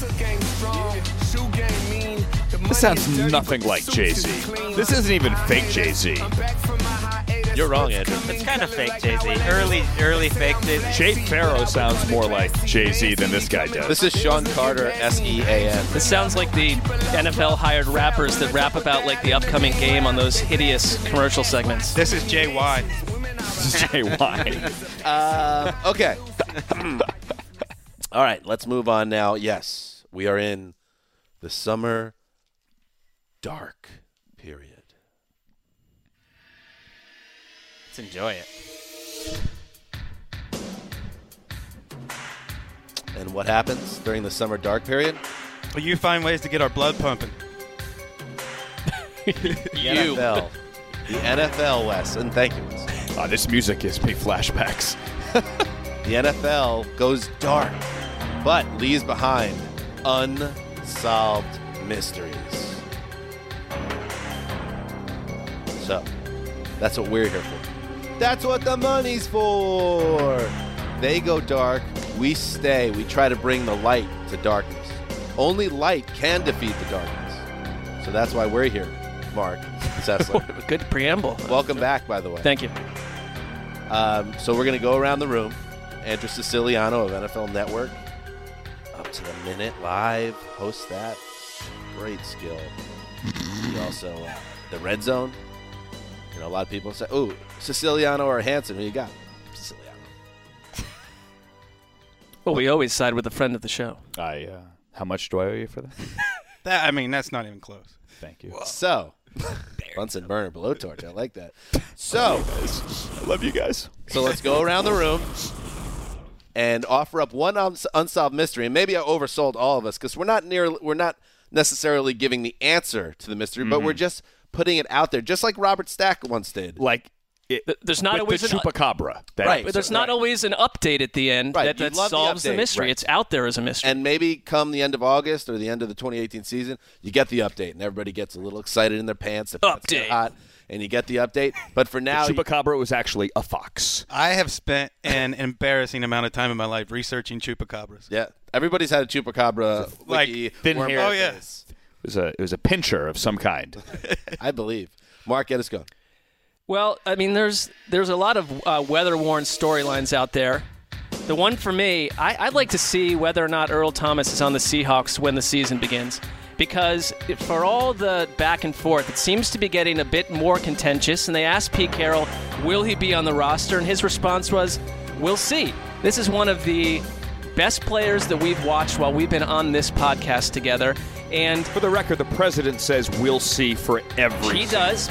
This sounds nothing like Jay-Z. This isn't even fake Jay-Z. You're wrong, Andrew. It's kind of fake Jay-Z. Early fake Jay-Z. Jay Farrow sounds more like Jay-Z than this guy does. This is Sean Carter, SEAN. This sounds like the NFL hired rappers that rap about like the upcoming game on those hideous commercial segments. This is JY. This is JY. Okay. All right, let's move on now. Yes, we are in the summer dark period. Let's enjoy it. And what happens during the summer dark period? Well, you find ways to get our blood pumping. The NFL, Wes, and thank you, Wes. This music gives me flashbacks. The NFL goes dark, but leaves behind unsolved mysteries. So, that's what we're here for. That's what the money's for. They go dark, we stay. We try to bring the light to darkness. Only light can defeat the darkness. So that's why we're here, Mark Sessler. Good preamble. Welcome back, by the way. Thank you. So we're going to go around the room. Andrew Siciliano of NFL Network. Up to the minute, live, host that. Great skill. He also, the Red Zone. A lot of people say, "Ooh, Siciliano or Hansen? Who you got?" Siciliano. Well, we always side with a friend of the show. How much do I owe you for that? That's not even close. Thank you. So, Bunsen burner blowtorch. I like that. So, I love you guys. So let's go around the room and offer up one unsolved mystery. And maybe I oversold all of us because we're not necessarily giving the answer to the mystery, but we're just putting it out there, just like Robert Stack once did. Like there's not always the chupacabra. Right. There's not always an update at the end that solves the mystery. Right. It's out there as a mystery. And maybe come the end of August or the end of the 2018 season, you get the update, and everybody gets a little excited in their pants. The pants get hot, and you get the update. But for now, the chupacabra was actually a fox. I have spent an embarrassing amount of time in my life researching chupacabras. Yeah, everybo's had a chupacabra wiki. Thin hair. Oh yeah, it was a pincher of some kind. I believe. Mark, get us going. Well, I mean, there's a lot of weather-worn storylines out there. The one for me, I'd like to see whether or not Earl Thomas is on the Seahawks when the season begins. Because for all the back and forth, it seems to be getting a bit more contentious. And they asked Pete Carroll, will he be on the roster? And his response was, we'll see. This is one of the best players that we've watched while we've been on this podcast together. And for the record, the president says we'll see for everything. He does.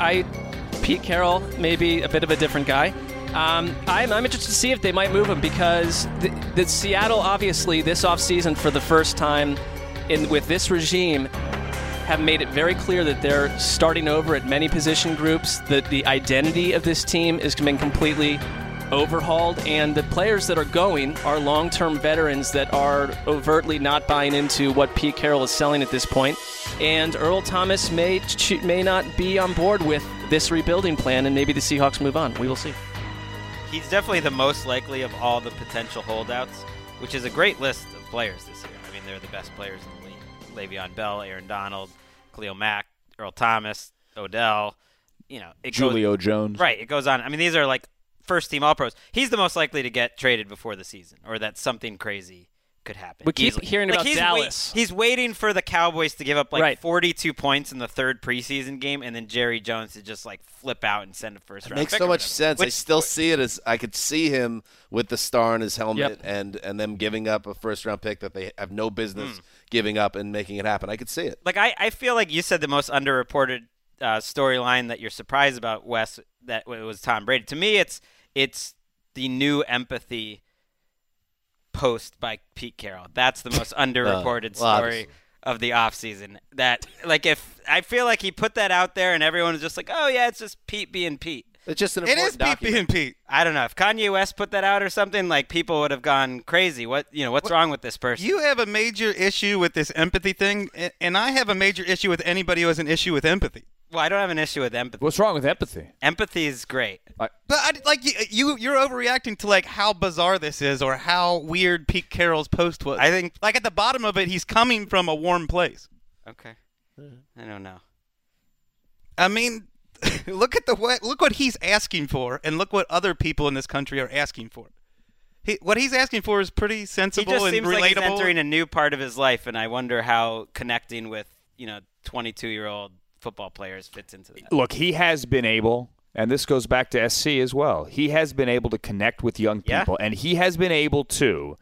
Pete Carroll may be a bit of a different guy. I'm interested to see if they might move him because the Seattle, obviously, this offseason for the first time with this regime, have made it very clear that they're starting over at many position groups, that the identity of this team has been completely overhauled, and the players that are going are long-term veterans that are overtly not buying into what Pete Carroll is selling at this point. And Earl Thomas may not be on board with this rebuilding plan, and maybe the Seahawks move on. We will see. He's definitely the most likely of all the potential holdouts, which is a great list of players this year. I mean, they're the best players in the league. Le'Veon Bell, Aaron Donald, Khalil Mack, Earl Thomas, Odell. Julio Jones. Right, it goes on. I mean, these are like first-team All-Pros. He's the most likely to get traded before the season, or that something crazy could happen. We keep hearing about Dallas. He's waiting for the Cowboys to give up 42 points in the third preseason game, and then Jerry Jones to just flip out and send a first round. It makes so much sense. I still see it as I could see him with the star on his helmet and them giving up a first round pick that they have no business giving up and making it happen. I could see it. I feel like you said the most underreported storyline that you're surprised about, Wes, that it was Tom Brady. To me, it's the new empathy post by Pete Carroll. That's the most underreported story of the offseason. That if I feel like he put that out there and everyone was just like, oh yeah, it's just Pete being Pete. It's just an important document. Pete being Pete. I don't know. If Kanye West put that out or something, people would have gone crazy. What's wrong with this person? You have a major issue with this empathy thing, and I have a major issue with anybody who has an issue with empathy. Well, I don't have an issue with empathy. What's wrong with empathy? Empathy is great. But you're overreacting to how bizarre this is or how weird Pete Carroll's post was. I think at the bottom of it, he's coming from a warm place. Okay. I don't know. I mean, look what he's asking for, and look what other people in this country are asking for. What he's asking for is pretty sensible and relatable. He just seems like he's entering a new part of his life, and I wonder how connecting with 22-year-old football players fits into that. Look, he has been able, and this goes back to SC as well, he has been able to connect with young people, and he has been able to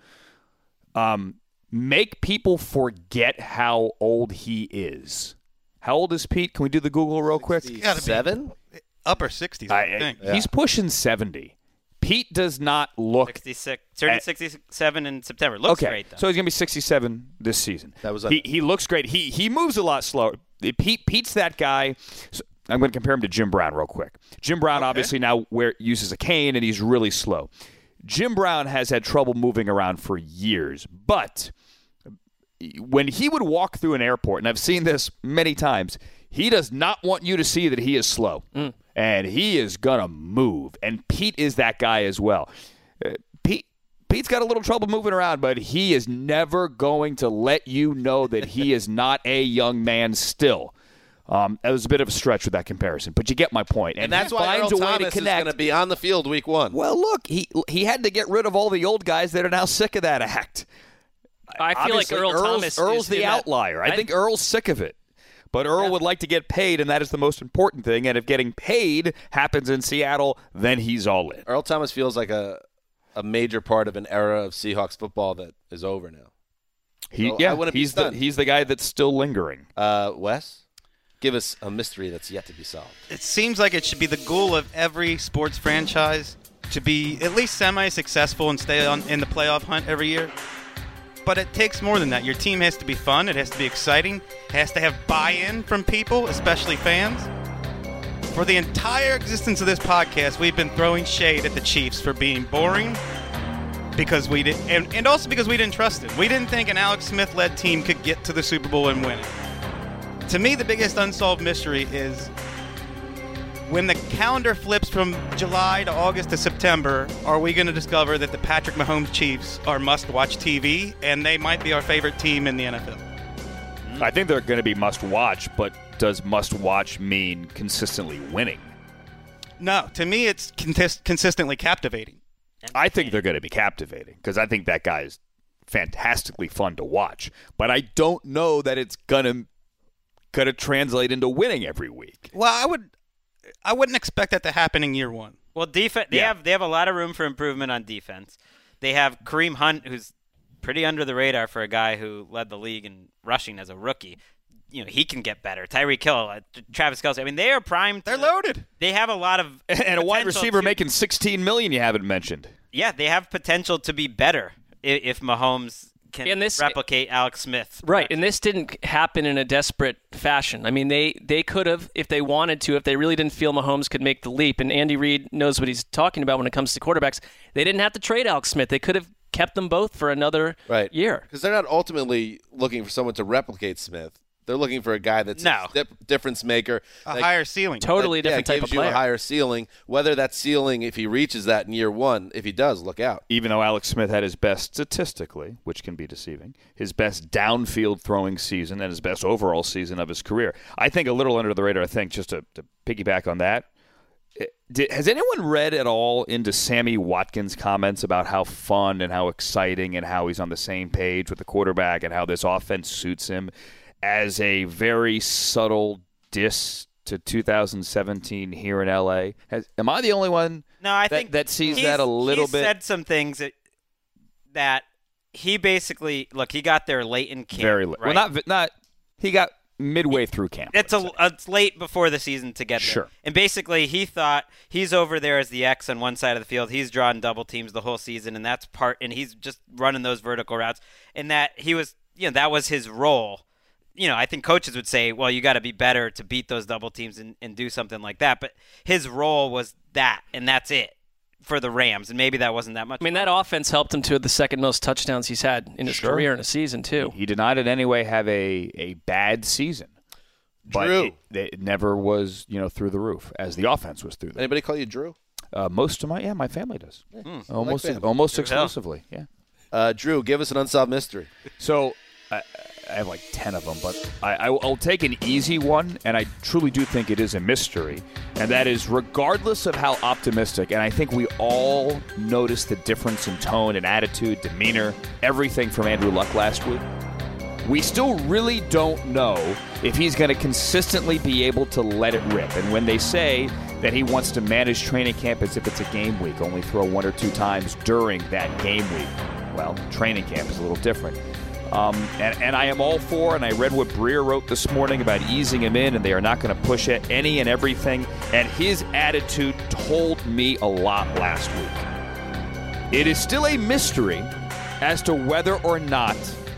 make people forget how old he is. How old is Pete? Can we do the Google real quick? 67? Upper 60s, I think. Yeah. He's pushing 70. Pete does not look 66. Turning 67 in September. Looks great, though. So he's going to be 67 this season. He looks great. He moves a lot slower. Pete's that guy. So I'm going to compare him to Jim Brown real quick. Jim Brown obviously now uses a cane, and he's really slow. Jim Brown has had trouble moving around for years, but when he would walk through an airport, and I've seen this many times, he does not want you to see that he is slow, and he is going to move, and Pete is that guy as well. Pete's got a little trouble moving around, but he is never going to let you know that he is not a young man still. That was a bit of a stretch with that comparison, but you get my point. And that's why Earl Thomas is going to be on the field week 1. Well, look, he had to get rid of all the old guys that are now sick of that act. I feel Obviously, like Earl's the outlier. I think Earl's sick of it. But Earl would like to get paid, and that is the most important thing. And if getting paid happens in Seattle, then he's all in. Earl Thomas feels like a major part of an era of Seahawks football that is over now. He's the guy that's still lingering. Wes, give us a mystery that's yet to be solved. It seems like it should be the goal of every sports franchise to be at least semi-successful and stay in the playoff hunt every year. But it takes more than that. Your team has to be fun. It has to be exciting. It has to have buy-in from people, especially fans. For the entire existence of this podcast, we've been throwing shade at the Chiefs for being boring because we did, and also because we didn't trust it. We didn't think an Alex Smith-led team could get to the Super Bowl and win it. To me, the biggest unsolved mystery is when the calendar flips from July to August to September, are we going to discover that the Patrick Mahomes Chiefs are must-watch TV, and they might be our favorite team in the NFL? I think they're going to be must-watch, but does must-watch mean consistently winning? No, to me it's consistently captivating. I think they're going to be captivating because I think that guy is fantastically fun to watch. But I don't know that it's going to translate into winning every week. Well, I wouldn't expect that to happen in year one. Well, defense they have a lot of room for improvement on defense. They have Kareem Hunt, who's pretty under the radar for a guy who led the league in rushing as a rookie. You know, he can get better. Tyreek Hill, Travis Kelce. I mean, they are primed. They're loaded. They have a lot of and a wide receiver making $16 million. You haven't mentioned. Yeah, they have potential to be better if Mahomes can replicate Alex Smith. Right, and this didn't happen in a desperate fashion. I mean, they could have, if they wanted to, if they really didn't feel Mahomes could make the leap. And Andy Reid knows what he's talking about when it comes to quarterbacks. They didn't have to trade Alex Smith. They could have kept them both for another year. Because they're not ultimately looking for someone to replicate Smith. They're looking for a guy that's a difference maker. A higher ceiling. Totally different type of player. Gives you a higher ceiling. Whether that ceiling, if he reaches that in year one, if he does, look out. Even though Alex Smith had his best statistically, which can be deceiving, his best downfield throwing season and his best overall season of his career. I think a little under the radar, just to piggyback on that, has anyone read at all into Sammy Watkins' comments about how fun and how exciting and how he's on the same page with the quarterback and how this offense suits him as a very subtle diss to 2017 here in L.A.? Am I the only one I think that sees that a little bit? He said some things that he basically – look, he got there late in camp. Very late. Right? Well, not he got midway through camp. It's late before the season to get there. Sure. And basically he thought he's over there as the X on one side of the field. He's drawing double teams the whole season, and and he's just running those vertical routes. And that he was – that was his role. I think coaches would say, well, you got to be better to beat those double teams and do something like that. But his role was that, and that's it for the Rams. And maybe that wasn't that much. I mean, that offense helped him to the second most touchdowns he's had in his career in a season, too. He did not in any way have a bad season. But Drew. It never was, through the roof, as the offense was through the roof. Anybody call you Drew? Most of my family does. Yeah. Almost exclusively, yeah. Drew, give us an unsolved mystery. So I have like 10 of them, but I'll take an easy one, and I truly do think it is a mystery, and that is regardless of how optimistic, and I think we all noticed the difference in tone and attitude, demeanor, everything from Andrew Luck last week, we still really don't know if he's going to consistently be able to let it rip. And when they say that he wants to manage training camp as if it's a game week, only throw 1 or 2 times during that game week, well, training camp is a little different. And I am all for, and I read what Breer wrote this morning about easing him in, and they are not going to push at any and everything, and his attitude told me a lot last week. It is still a mystery as to whether or not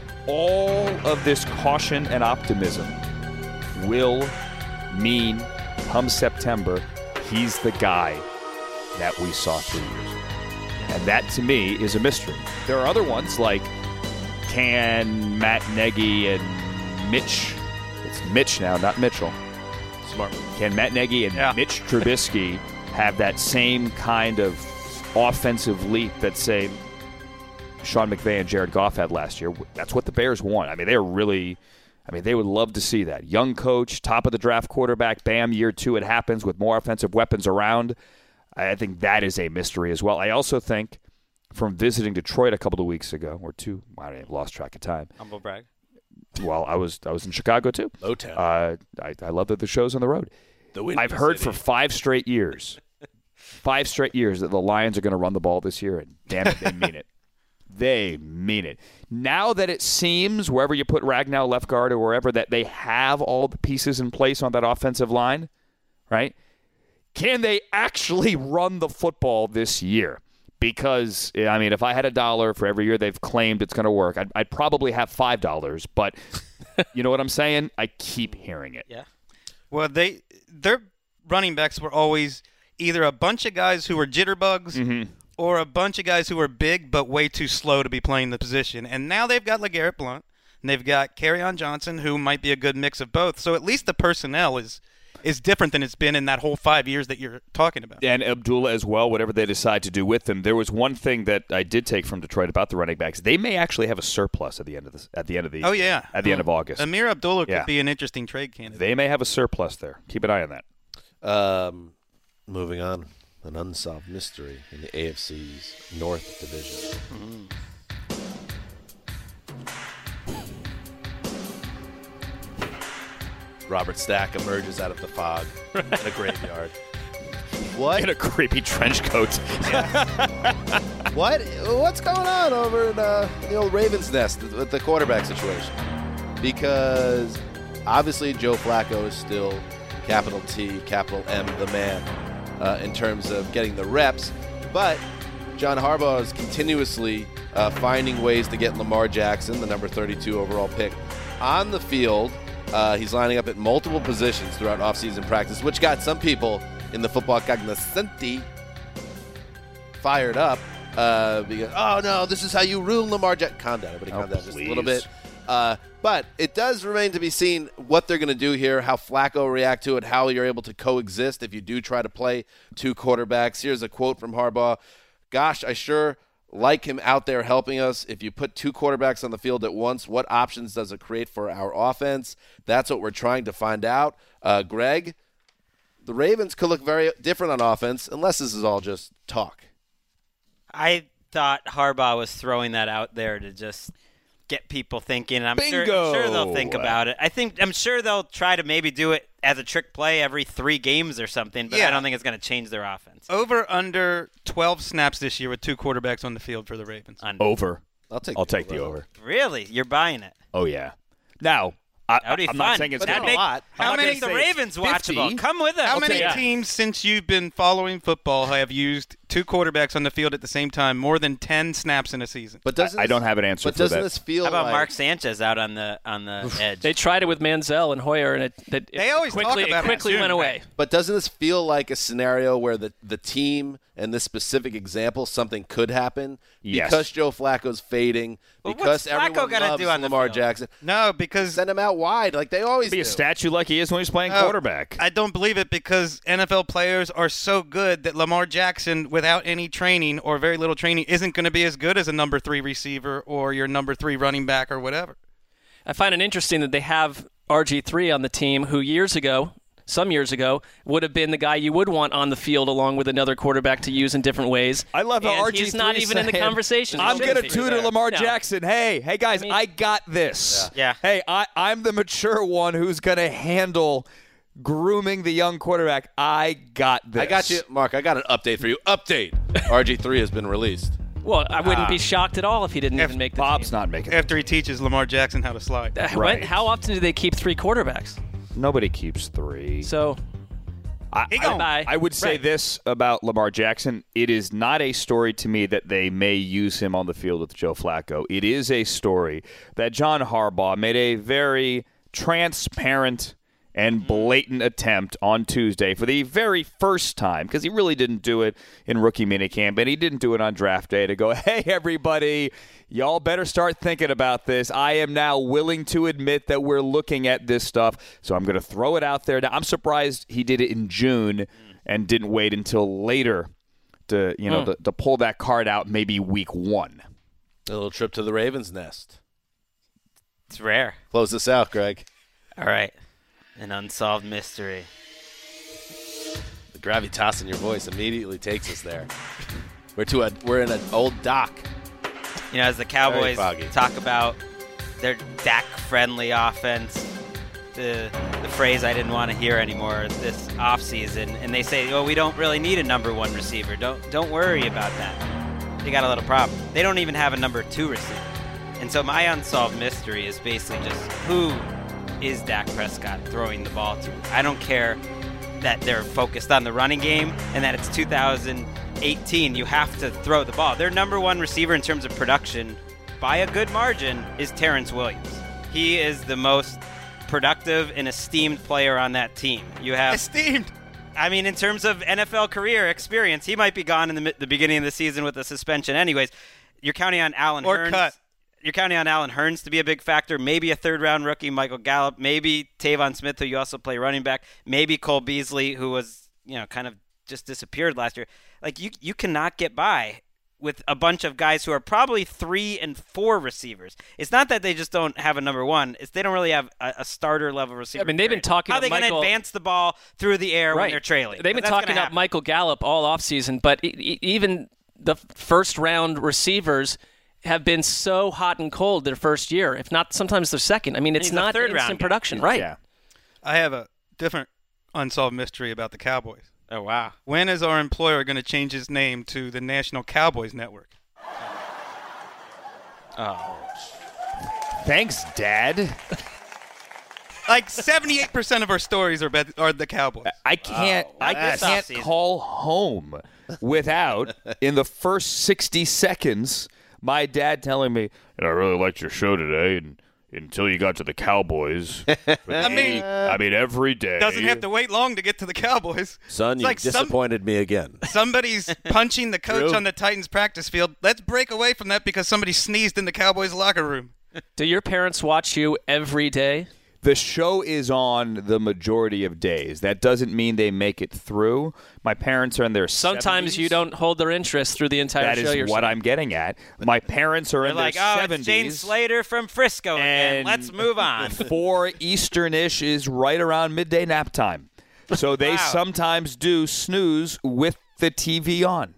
all of this caution and optimism will mean come September he's the guy that we saw 3 years ago. And that, to me, is a mystery. There are other ones like, can Matt Nagy and Mitch, it's Mitch now, not Mitchell. Smart. Can Matt Nagy and Mitch Trubisky have that same kind of offensive leap that, say, Sean McVay and Jared Goff had last year? That's what the Bears want. I mean, they would love to see that. Young coach, top of the draft quarterback, bam, year 2 it happens with more offensive weapons around. I think that is a mystery as well. I also think, from visiting Detroit a couple of weeks ago, or 2, I lost track of time. Humble brag. Well, I was in Chicago too. Motown. I love that the show's on the road. I've heard for 5 straight years, that the Lions are going to run the ball this year, and damn it, they mean it. They mean it. Now that it seems, wherever you put Ragnow left guard or wherever, that they have all the pieces in place on that offensive line, right? Can they actually run the football this year? Because, I mean, if I had $1 for every year they've claimed it's going to work, I'd probably have $5. But you know what I'm saying? I keep hearing it. Yeah. Well, they're running backs were always either a bunch of guys who were jitterbugs or a bunch of guys who were big but way too slow to be playing the position. And now they've got LeGarrette Blount, and they've got Kerryon Johnson, who might be a good mix of both. So at least the personnel is different than it's been in that whole 5 years that you're talking about. And Abdullah as well, whatever they decide to do with them. There was one thing that I did take from Detroit about the running backs. They may actually have a surplus at the end of end of August. Amir Abdullah could be an interesting trade candidate. They may have a surplus there. Keep an eye on that. Moving on, an unsolved mystery in the AFC's North Division. Robert Stack emerges out of the fog in a graveyard. What? In a creepy trench coat. What's going on over in the old Ravens nest with the quarterback situation? Because obviously Joe Flacco is still capital T, capital M, the man in terms of getting the reps. But John Harbaugh is continuously finding ways to get Lamar Jackson, the number 32 overall pick, on the field. He's lining up at multiple positions throughout offseason practice, which got some people in the football cognoscenti fired up because, oh, no, this is how you ruin Lamar Jackson. Calm down, everybody. Calm down just a little bit. But it does remain to be seen what they're going to do here, how Flacco react to it, how you're able to coexist if you do try to play two quarterbacks. Here's a quote from Harbaugh. "Gosh, I sure like him out there helping us. If you put two quarterbacks on the field at once, what options does it create for our offense? That's what we're trying to find out." Greg, the Ravens could look very different on offense unless this is all just talk. I thought Harbaugh was throwing that out there to just get people thinking. I'm sure they'll think about it. I'm sure they'll try to maybe do it as a trick play every 3 games or something, but I don't think it's going to change their offense. Over under 12 snaps this year with two quarterbacks on the field for the Ravens. Over. I'll take the over. Really? You're buying it? Oh, yeah. Now, I'm not saying it's a lot. How many the Ravens watchable? Come with us. How many teams since you've been following football have used two quarterbacks on the field at the same time, more than 10 snaps in a season? But I don't have an answer for that. But doesn't this feel How about like Mark Sanchez out on the edge? They tried it with Manziel and Hoyer, and they always quickly went away. But doesn't this feel like a scenario where the team and this specific example, something could happen? Yes. Because Joe Flacco's fading, because everyone loves Lamar Jackson. No, because send him out wide like they always do. Be a statue like he is when he's playing quarterback. I don't believe it because NFL players are so good that Lamar Jackson, without any training or very little training, isn't going to be as good as a number 3 receiver or your number 3 running back or whatever. I find it interesting that they have RG3 on the team who some years ago, would have been the guy you would want on the field along with another quarterback to use in different ways. I love how RG3 he's not even in the conversation. I'm going to tutor Lamar Jackson. Hey guys, I got this. Yeah. Hey, I'm the mature one who's going to handle grooming the young quarterback. I got this. I got you, Mark. I got an update for you. Update. RG3 has been released. Well, I wouldn't be shocked at all if he didn't even make the Bob's team. not making it. After he teaches Lamar Jackson how to slide. Right. How often do they keep 3 quarterbacks? Nobody keeps 3. So I would say this about Lamar Jackson. It is not a story to me that they may use him on the field with Joe Flacco. It is a story that John Harbaugh made a very transparent and blatant attempt on Tuesday for the very first time, because he really didn't do it in rookie minicamp, and he didn't do it on draft day, to go, hey, everybody, y'all better start thinking about this. I am now willing to admit that we're looking at this stuff, so I'm going to throw it out there. Now, I'm surprised he did it in June and didn't wait until later to pull that card out, maybe week 1. A little trip to the Ravens nest. It's rare. Close this out, Greg. All right. An unsolved mystery. The gravitas in your voice immediately takes us there. We're in an old dock. You know, as the Cowboys talk about their Dak-friendly offense, the phrase I didn't want to hear anymore this offseason, and they say, we don't really need a number 1 receiver. Don't worry about that. They got a little problem. They don't even have a number 2 receiver. And so my unsolved mystery is basically just who is Dak Prescott throwing the ball to? I don't care that they're focused on the running game and that it's 2018. You have to throw the ball. Their number 1 receiver in terms of production, by a good margin, is Terrence Williams. He is the most productive and esteemed player on that team. You have esteemed. I mean, in terms of NFL career experience, he might be gone in the beginning of the season with a suspension anyways. You're counting on Allen Hurns. Cut. You're counting on Allen Hurns to be a big factor. Maybe a third-round rookie, Michael Gallup. Maybe Tavon Smith, who you also play running back. Maybe Cole Beasley, who was, kind of just disappeared last year. Like, you cannot get by with a bunch of guys who are probably 3 and 4 receivers. It's not that they just don't have a number one. It's they don't really have a starter-level receiver. I mean, they've been talking about How are they going to advance the ball through the air when they're trailing? They've been talking about Michael Gallup all offseason, but even the first-round receivers have been so hot and cold their first year, if not sometimes their second. I mean, it's not instant production. Right. Yeah. I have a different unsolved mystery about the Cowboys. Oh, wow. When is our employer going to change his name to the National Cowboys Network? Oh. Thanks, Dad. Like 78% of our stories are the Cowboys. I can't call home without, in the first 60 seconds, my dad telling me, I really liked your show today, and until you got to the Cowboys. I mean, every day. Doesn't have to wait long to get to the Cowboys. Son, you disappointed me again. Somebody's punching the coach on the Titans practice field. Let's break away from that because somebody sneezed in the Cowboys locker room. Do your parents watch you every day? The show is on the majority of days. That doesn't mean they make it through. My parents are in their 70s. Sometimes you don't hold their interest through the entire show. That is what I'm getting at. My parents are in their 70s. It's Jane Slater from Frisco again. Let's move on. 4 Eastern-ish is right around midday nap time. So they sometimes do snooze with the TV on.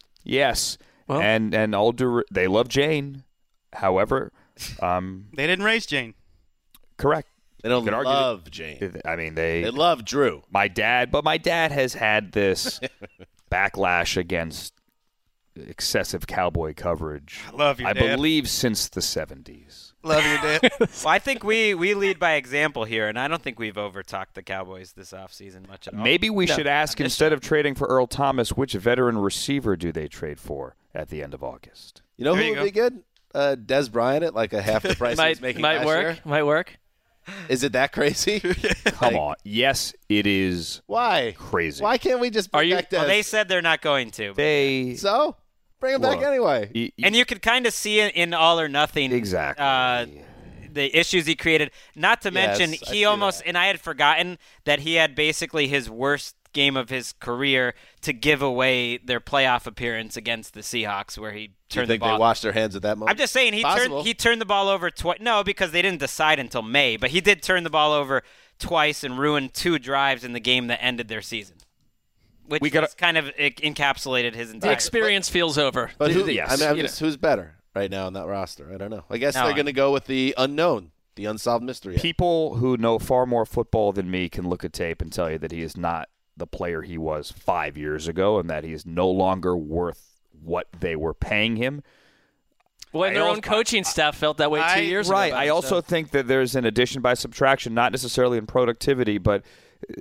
Yes. Well, and they love Jane. However, they didn't raise Jane. Correct. They don't love Jane. I mean, they love Drew. My dad has had this backlash against excessive Cowboy coverage. I love you, Dad. I believe since the 70s. Love you, Dad. Well, I think we lead by example here, and I don't think we've overtalked the Cowboys this offseason much at all. Maybe we should ask, instead of trading for Earl Thomas, which veteran receiver do they trade for at the end of August? You know who would be good? Des Bryant at like a half the price he's making last year. Might work. Is it that crazy? Come on. Yes, it is. Why? Crazy. Why can't we just bring back Des? Well, they said they're not going to. So? Bring him back anyway. And you could kind of see it in All or Nothing. Exactly. The issues he created. Not to mention, he almost, and I had forgotten that he had basically his worst game of his career to give away their playoff appearance against the Seahawks, where he turned the ball. They washed their hands at that moment? I'm just saying he turned the ball over twice. No, because they didn't decide until May, but he did turn the ball over twice and ruined 2 drives in the game that ended their season, which kind of encapsulated his entire. The experience feels over. But who's better right now on that roster? I don't know. I guess they're going to go with the unknown. The unsolved mystery. People who know far more football than me can look at tape and tell you that he is not the player he was 5 years ago, and that he is no longer worth what they were paying him. Well, and their own coaching staff felt that way 2 years ago. Right. I also think that there's an addition by subtraction, not necessarily in productivity, but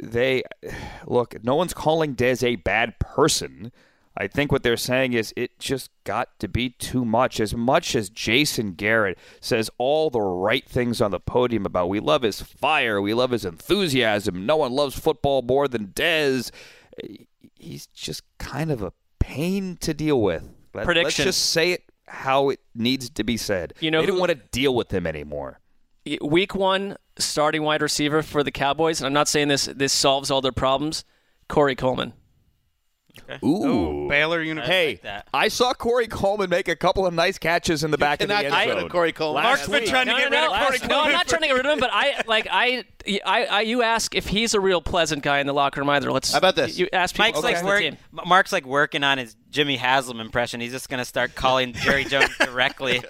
no one's calling Des a bad person. I think what they're saying is it just got to be too much. As much as Jason Garrett says all the right things on the podium about we love his fire, we love his enthusiasm, no one loves football more than Des, he's just kind of a pain to deal with. Let's just say it how it needs to be said. They didn't want to deal with him anymore. Week 1, starting wide receiver for the Cowboys, and I'm not saying this solves all their problems, Corey Coleman. Okay. Ooh. Baylor University. Hey, I saw Corey Coleman make a couple of nice catches in the back of the end zone. Corey Coleman. Mark's been trying to get rid of Corey Coleman. No, I'm not trying to get rid of him, but you ask if he's a real pleasant guy in the locker room either. How about this? You ask people. Mark's like working on his Jimmy Haslam impression. He's just going to start calling Jerry Jones directly.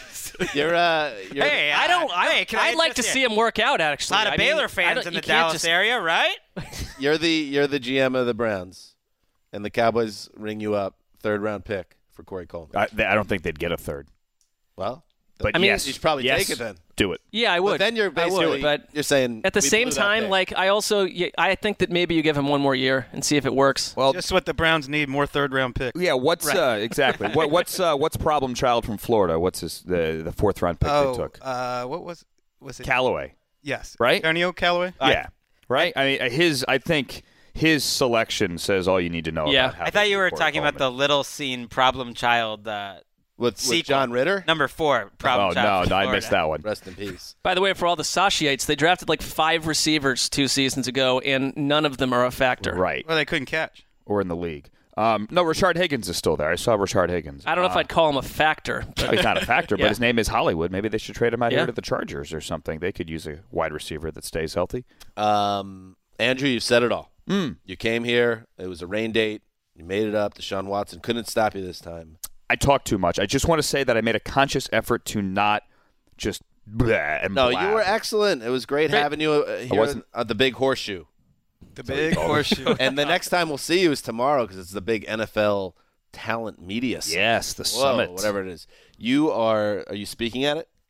I'd like to see him work out. Actually, a lot of Baylor fans in the Dallas area, right? You're the GM of the Browns. And the Cowboys ring you up, 3rd-round pick for Corey Coleman. I don't think they'd get a 3rd. Well, yes, you should probably take it then. Do it. Yeah, I would. But then you're basically you're saying at the same time, I think that maybe you give him 1 more year and see if it works. Well, just what the Browns need, more 3rd-round picks. Yeah, exactly? What's problem child from Florida? What's the 4th-round pick they took? What was it? Callaway. Yes. Right? Antonio Callaway? Yeah. Right? I mean, I think his selection says all you need to know about how I thought you were talking about the Little Scene Problem Child with John Ritter? Number 4, Problem Child. No, I missed that one. Rest in peace. By the way, for all the satiates, they drafted like 5 receivers 2 seasons ago, and none of them are a factor. Right. Well, they couldn't catch. Or in the league. No, Rashard Higgins is still there. I saw Rashard Higgins. I don't know if I'd call him a factor. He's not a factor, but his name is Hollywood. Maybe they should trade him out Yeah. here to the Chargers or something. They could use a wide receiver that stays healthy. Andrew, you've said it all. You came here. It was a rain date. You made it up. Deshaun Watson couldn't stop you this time. I talk too much. I just want to say that I made a conscious effort to not just bleh and No, blab. you were excellent. It was great having you here at the Big Horseshoe. The Big Horseshoe. And the next time we'll see you is tomorrow because it's the big NFL Talent Media Summit. Yes, the summit. Whatever it is. Are you speaking at it?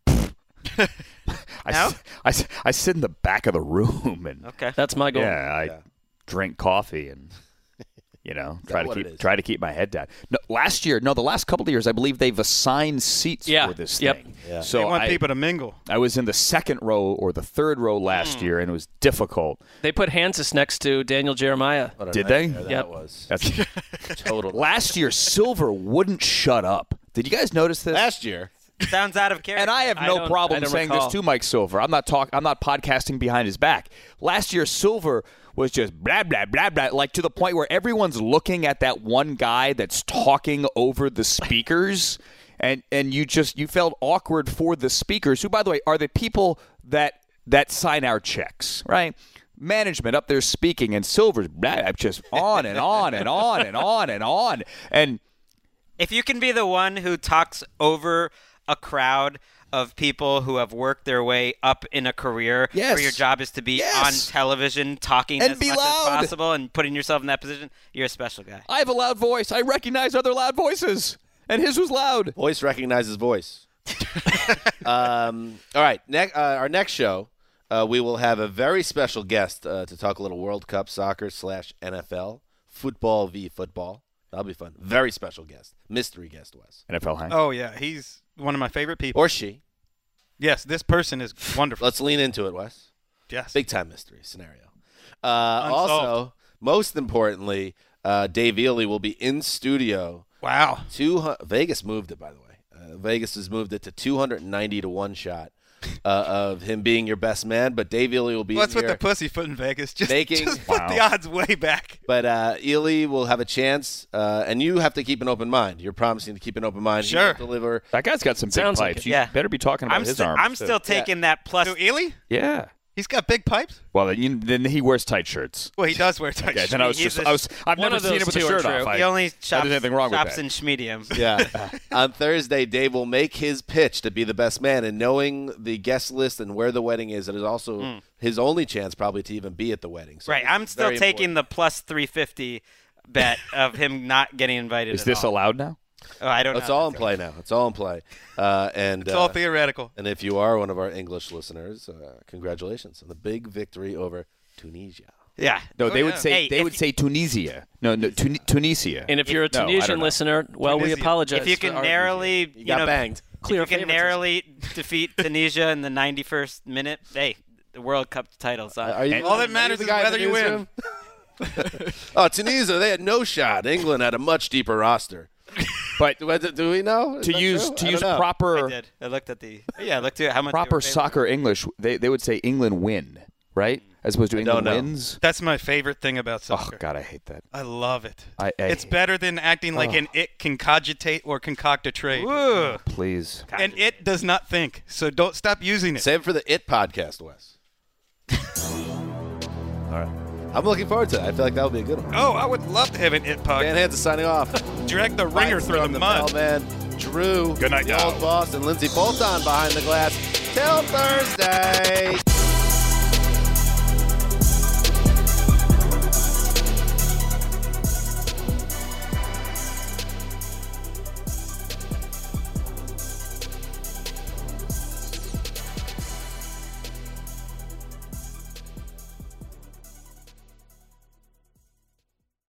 I sit in the back of the room and That's my goal. I drink coffee and try to keep my head down. No, the last couple of years, I believe they've assigned seats for this thing. Yeah. So they want people to mingle. I was in the second row or the third row last year, and it was difficult. They put Hansis next to Daniel Jeremiah. Did they? Yep. That's total. Last year, Silver wouldn't shut up. Did you guys notice this? Last year. Sounds out of character. And I have no problem saying this to Mike Silver. I'm not podcasting behind his back. Last year, Silver was just blah, blah, blah, blah, like to the point where everyone's looking at that one guy that's talking over the speakers, and you felt awkward for the speakers, who, by the way, are the people that sign our checks, right? Management up there speaking, and Silver's blah, just on and on and on and on and on. And if you can be the one who talks over a crowd of people who have worked their way up in a career where your job is to be on television talking and as be much loud. as possible and putting yourself in that position, you're a special guy. I have a loud voice. I recognize other loud voices, and his was loud. Voice recognizes voice. All right, our next show, we will have a very special guest to talk a little World Cup soccer / NFL, football v. football. That'll be fun. Very special guest. Mystery guest, Wes. NFL Hank. Oh, yeah. He's one of my favorite people. Or she. Yes, this person is wonderful. Let's lean into it, Wes. Yes. Big time mystery scenario. Also, most importantly, Dave Ely will be in studio. Wow. Vegas moved it, by the way. Vegas has moved it to 290 to 1 shot of him being your best man, but Dave Ely will be What's in with here the pussyfoot in Vegas? Just put Wow. the odds way back. But Ely will have a chance, and you have to keep an open mind. You're promising to keep an open mind. Sure. Deliver. That guy's got some big Sounds like pipes. it. You better be talking about his arms. I'm still taking that plus. So Ely? Yeah. He's got big pipes? Well, then he wears tight shirts. Well, he does wear tight Okay, shirts. then I've One never of seen those him with a two are shirt true. off. He only there's shops anything wrong with that. in medium. Yeah. On Thursday, Dave will make his pitch to be the best man, and knowing the guest list and where the wedding is, it is also his only chance probably to even be at the wedding. So Right. I'm still taking the plus 350 bet of him not getting invited. Is this allowed now? Oh, I don't know. It's all in play now. It's all in play. And It's all theoretical. And if you are one of our English listeners, congratulations on the big victory over Tunisia. Yeah. No, they would Hey, say if say Tunisia. No, Tunisia. And if you're a No, I don't Tunisian know. listener, well, we Tunisia. apologize. If you can for our- narrowly, You got banged. Clear if you can favoritism. narrowly defeat Tunisia in the 91st minute, hey, the World Cup title's on. Are you, All that matters are is the guy in whether the you win. newsroom? Oh, Tunisia, they had no shot. England had a much deeper roster. But Do we know? Is to that use true? to I use don't know. I proper did. I looked at I looked at how much proper they were favored. soccer English, they would say England win, right? As opposed to England don't know. wins. That's my favorite thing about Oh soccer. God, I hate that. I love it. It's It's better than acting like an it can cogitate or concoct a trade. Ooh. Please. And it does not think, so don't stop using it. Save it for the It podcast, Wes. All right. I'm looking forward to it. I feel like that would be a good one. Oh, I would love to have an it podcast. Dan Hansen signing off. Drag the ringer through the mud. Bellman, Drew, Good night, the y'all. old boss, and Lindsey Bolton behind the glass. Till Thursday.